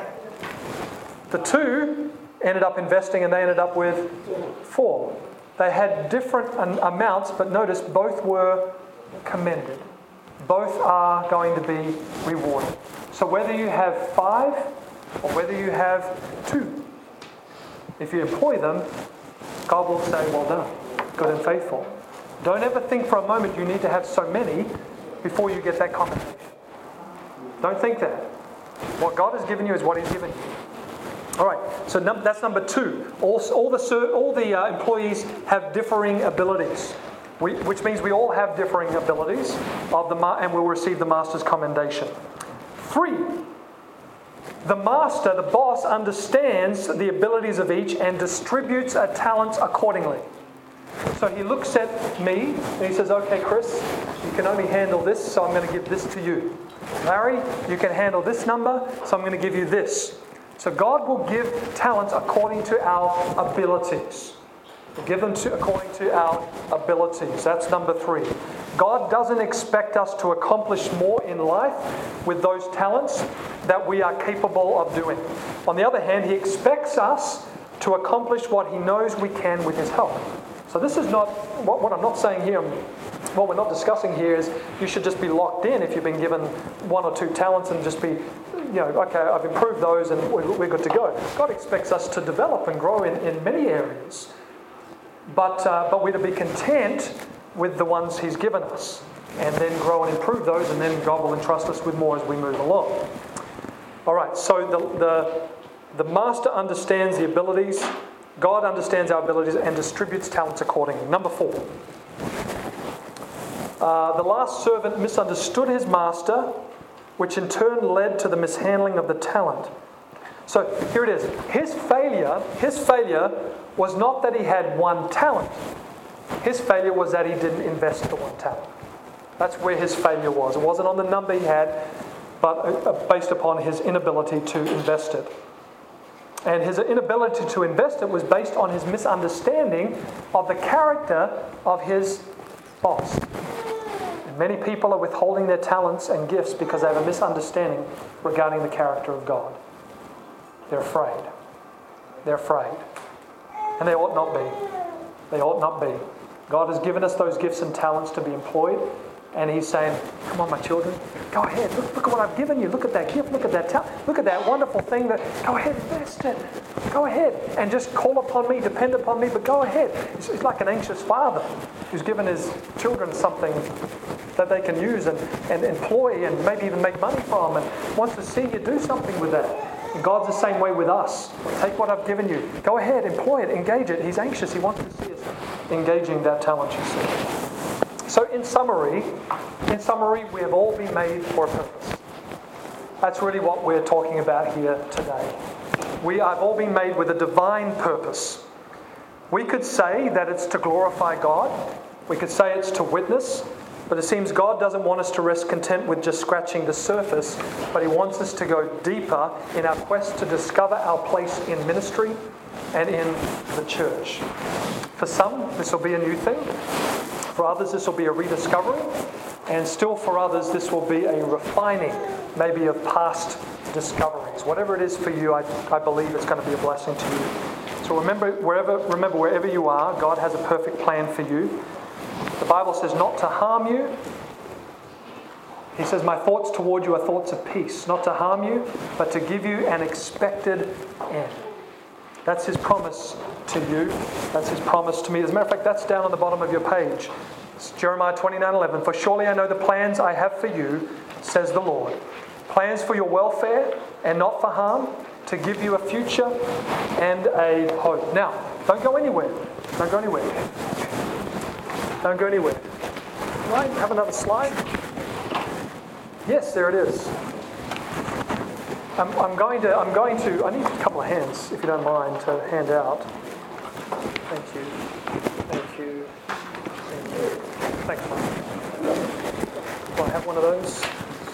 The two ended up investing, and they ended up with four. They had different an- amounts, but notice both were commended. Both are going to be rewarded. So whether you have five or whether you have two, if you employ them, God will say, well done, good and faithful. Don't ever think for a moment you need to have so many before you get that commendation. Don't think that. What God has given you is what He's given you. All right, so num- that's number two. All, all the ser- all the uh, employees have differing abilities, we, which means we all have differing abilities, of the ma- and we'll receive the master's commendation. Three, the master, the boss, understands the abilities of each and distributes a talent accordingly. So he looks at me and he says, okay, Chris, you can only handle this, so I'm going to give this to you. Larry, you can handle this number, so I'm going to give you this. So God will give talents according to our abilities. We'll give them to, according to our abilities. That's number three. God doesn't expect us to accomplish more in life with those talents that we are capable of doing. On the other hand, He expects us to accomplish what He knows we can with His help. So this is not, what, what I'm not saying here, what we're not discussing here is you should just be locked in if you've been given one or two talents and just be, you know, okay, I've improved those and we're, we're good to go. God expects us to develop and grow in, in many areas. But, uh, but we're to be content with the ones He's given us and then grow and improve those, and then God will entrust us with more as we move along. All right, so the, the, the master understands the abilities, God understands our abilities and distributes talents accordingly. Number four. Uh, the last servant misunderstood his master, which in turn led to the mishandling of the talent. So here it is. His failure, his failure was not that he had one talent. His failure was that he didn't invest the one talent. That's where his failure was. It wasn't on the number he had, but based upon his inability to invest it. And his inability to invest it was based on his misunderstanding of the character of his boss. And many people are withholding their talents and gifts because they have a misunderstanding regarding the character of God. They're afraid. They're afraid. And they ought not be. They ought not be. God has given us those gifts and talents to be employed. And He's saying, come on, my children, go ahead. Look, look at what I've given you. Look at that gift. Look at that talent. Look at that wonderful thing. That go ahead, invest it. Go ahead. And just call upon me, depend upon me, but go ahead. It's, it's like an anxious father who's given his children something that they can use and, and employ and maybe even make money from, and wants to see you do something with that. And God's the same way with us. Take what I've given you. Go ahead, employ it, engage it. He's anxious. He wants to see us engaging that talent, you see. So in summary, in summary, we have all been made for a purpose. That's really what we're talking about here today. We have all been made with a divine purpose. We could say that it's to glorify God. We could say it's to witness. But it seems God doesn't want us to rest content with just scratching the surface, but He wants us to go deeper in our quest to discover our place in ministry and in the church. For some, this will be a new thing. For others, this will be a rediscovery. And still for others, this will be a refining, maybe of past discoveries. Whatever it is for you, I, I believe it's going to be a blessing to you. So remember, wherever, remember, wherever you are, God has a perfect plan for you. The Bible says not to harm you. He says, my thoughts toward you are thoughts of peace, not to harm you, but to give you an expected end. That's His promise to you. That's His promise to me. As a matter of fact, that's down on the bottom of your page. It's Jeremiah twenty-nine eleven. For surely I know the plans I have for you, says the Lord. Plans for your welfare and not for harm, to give you a future and a hope. Now, don't go anywhere. Don't go anywhere. Don't go anywhere. Right, have another slide. Yes, there it is. I'm, I'm going to. I'm going to. I need a couple of hands, if you don't mind, to hand out. Thank you. Thank you. Thank you. Thanks, Mike. Do I have one of those?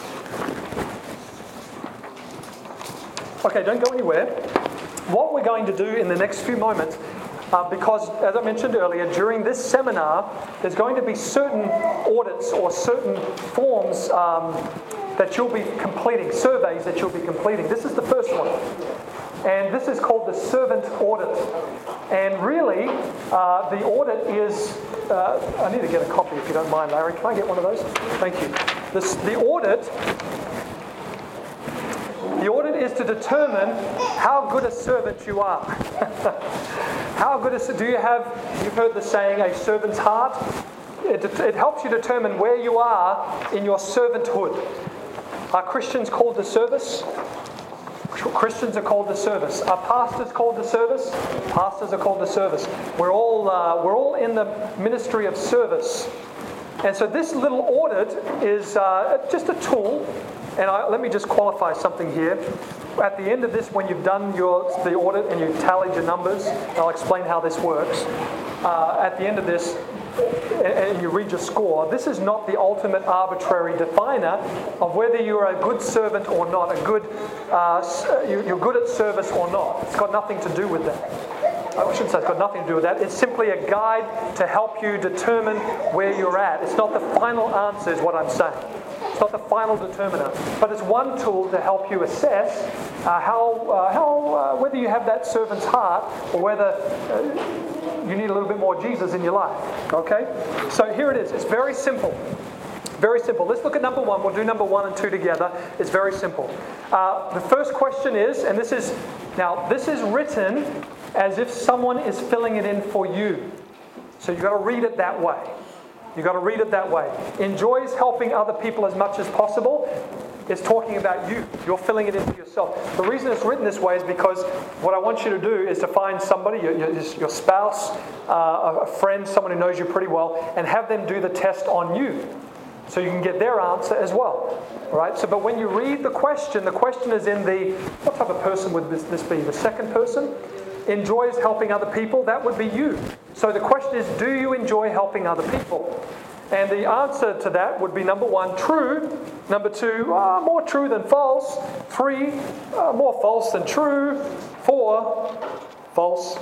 Okay, don't go anywhere. What we're going to do in the next few moments. Uh, because, as I mentioned earlier, during this seminar, there's going to be certain audits or certain forms um, that you'll be completing, surveys that you'll be completing. This is the first one. And this is called the servant audit. And really, uh, the audit is... Uh, I need to get a copy if you don't mind, Larry. Can I get one of those? Thank you. This, the audit... The audit is to determine how good a servant you are. How good a do you have? You've heard the saying, a servant's heart. It, it helps you determine where you are in your servanthood. Are Christians called to service? Christians are called to service. Are pastors called to service? Pastors are called to service. We're all uh, we're all in the ministry of service, and so this little audit is uh, just a tool. And I, let me just qualify something here. At the end of this, when you've done your the audit and you've tallied your numbers, I'll explain how this works. Uh, at the end of this, and you read your score, this is not the ultimate arbitrary definer of whether you're a good servant or not, a good, uh, you're good at service or not. It's got nothing to do with that. I shouldn't say it's got nothing to do with that. It's simply a guide to help you determine where you're at. It's not the final answer is what I'm saying. It's not the final determiner. But it's one tool to help you assess uh, how, uh, how uh, whether you have that servant's heart or whether uh, you need a little bit more Jesus in your life. Okay? So here it is. It's very simple. Very simple. Let's look at number one. We'll do number one and two together. It's very simple. Uh, the first question is, and this is, now this is written as if someone is filling it in for you. So you've got to read it that way. You've got to read it that way. Enjoys helping other people as much as possible. It's talking about you. You're filling it in for yourself. The reason it's written this way is because what I want you to do is to find somebody, your, your, your spouse, uh, a friend, someone who knows you pretty well, and have them do the test on you. So you can get their answer as well. All right? So, but when you read the question, the question is in the, what type of person would this, this be? The second person? Enjoys helping other people, that would be you. So the question is, do you enjoy helping other people? And the answer to that would be number one, true. Number two, uh, more true than false. Three, uh, more false than true. Four, false.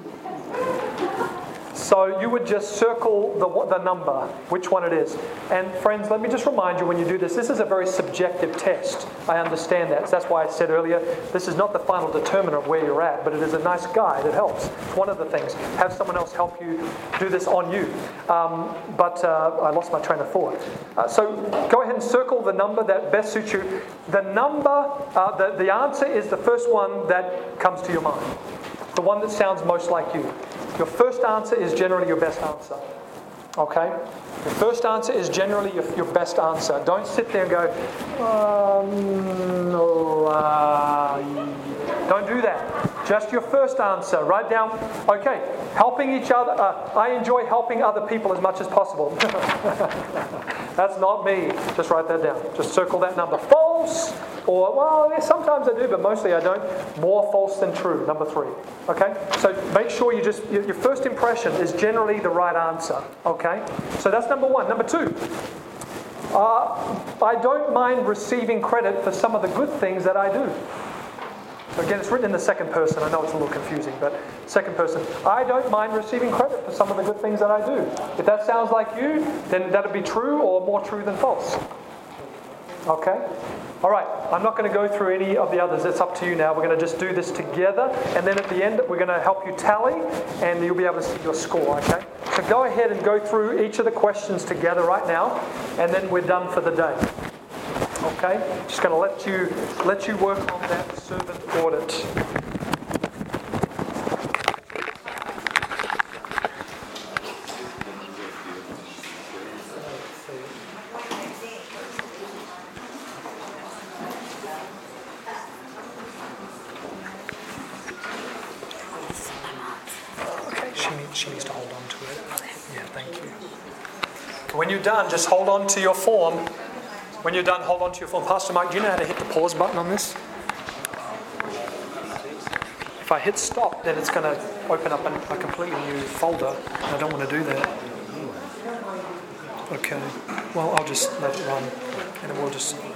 So you would just circle the, the number, which one it is. And friends, let me just remind you when you do this, this is a very subjective test. I understand that. So that's why I said earlier, this is not the final determiner of where you're at, but it is a nice guide. It helps. It's one of the things. Have someone else help you do this on you. Um, but uh, I lost my train of thought. Uh, so go ahead and circle the number that best suits you. The number, uh, the, the answer is the first one that comes to your mind. The one that sounds most like you. Your first answer is generally your best answer. Okay? Your first answer is generally your, your best answer. Don't sit there and go, um, no, uh, don't do that. Just your first answer. Write down, okay, helping each other. Uh, I enjoy helping other people as much as possible. That's not me. Just write that down. Just circle that number. False. Or, well, yeah, sometimes I do, but mostly I don't. More false than true, number three. Okay? So make sure you just, your first impression is generally the right answer. Okay? So that's number one. Number two, uh, I don't mind receiving credit for some of the good things that I do. So again, it's written in the second person. I know it's a little confusing, but second person. I don't mind receiving credit for some of the good things that I do. If that sounds like you, then that would be true or more true than false. Okay? All right, I'm not going to go through any of the others. It's up to you now. We're going to just do this together. And then at the end, we're going to help you tally, and you'll be able to see your score, okay? So go ahead and go through each of the questions together right now, and then we're done for the day. Okay? Just going to let you, let you work on that servant audit. She needs to hold on to it. Yeah, thank you. When you're done, just hold on to your form. When you're done, hold on to your form. Pastor Mike, do you know how to hit the pause button on this? If I hit stop, then it's going to open up a, a completely new folder. I don't want to do that. Okay. Well, I'll just let it run, and then we'll just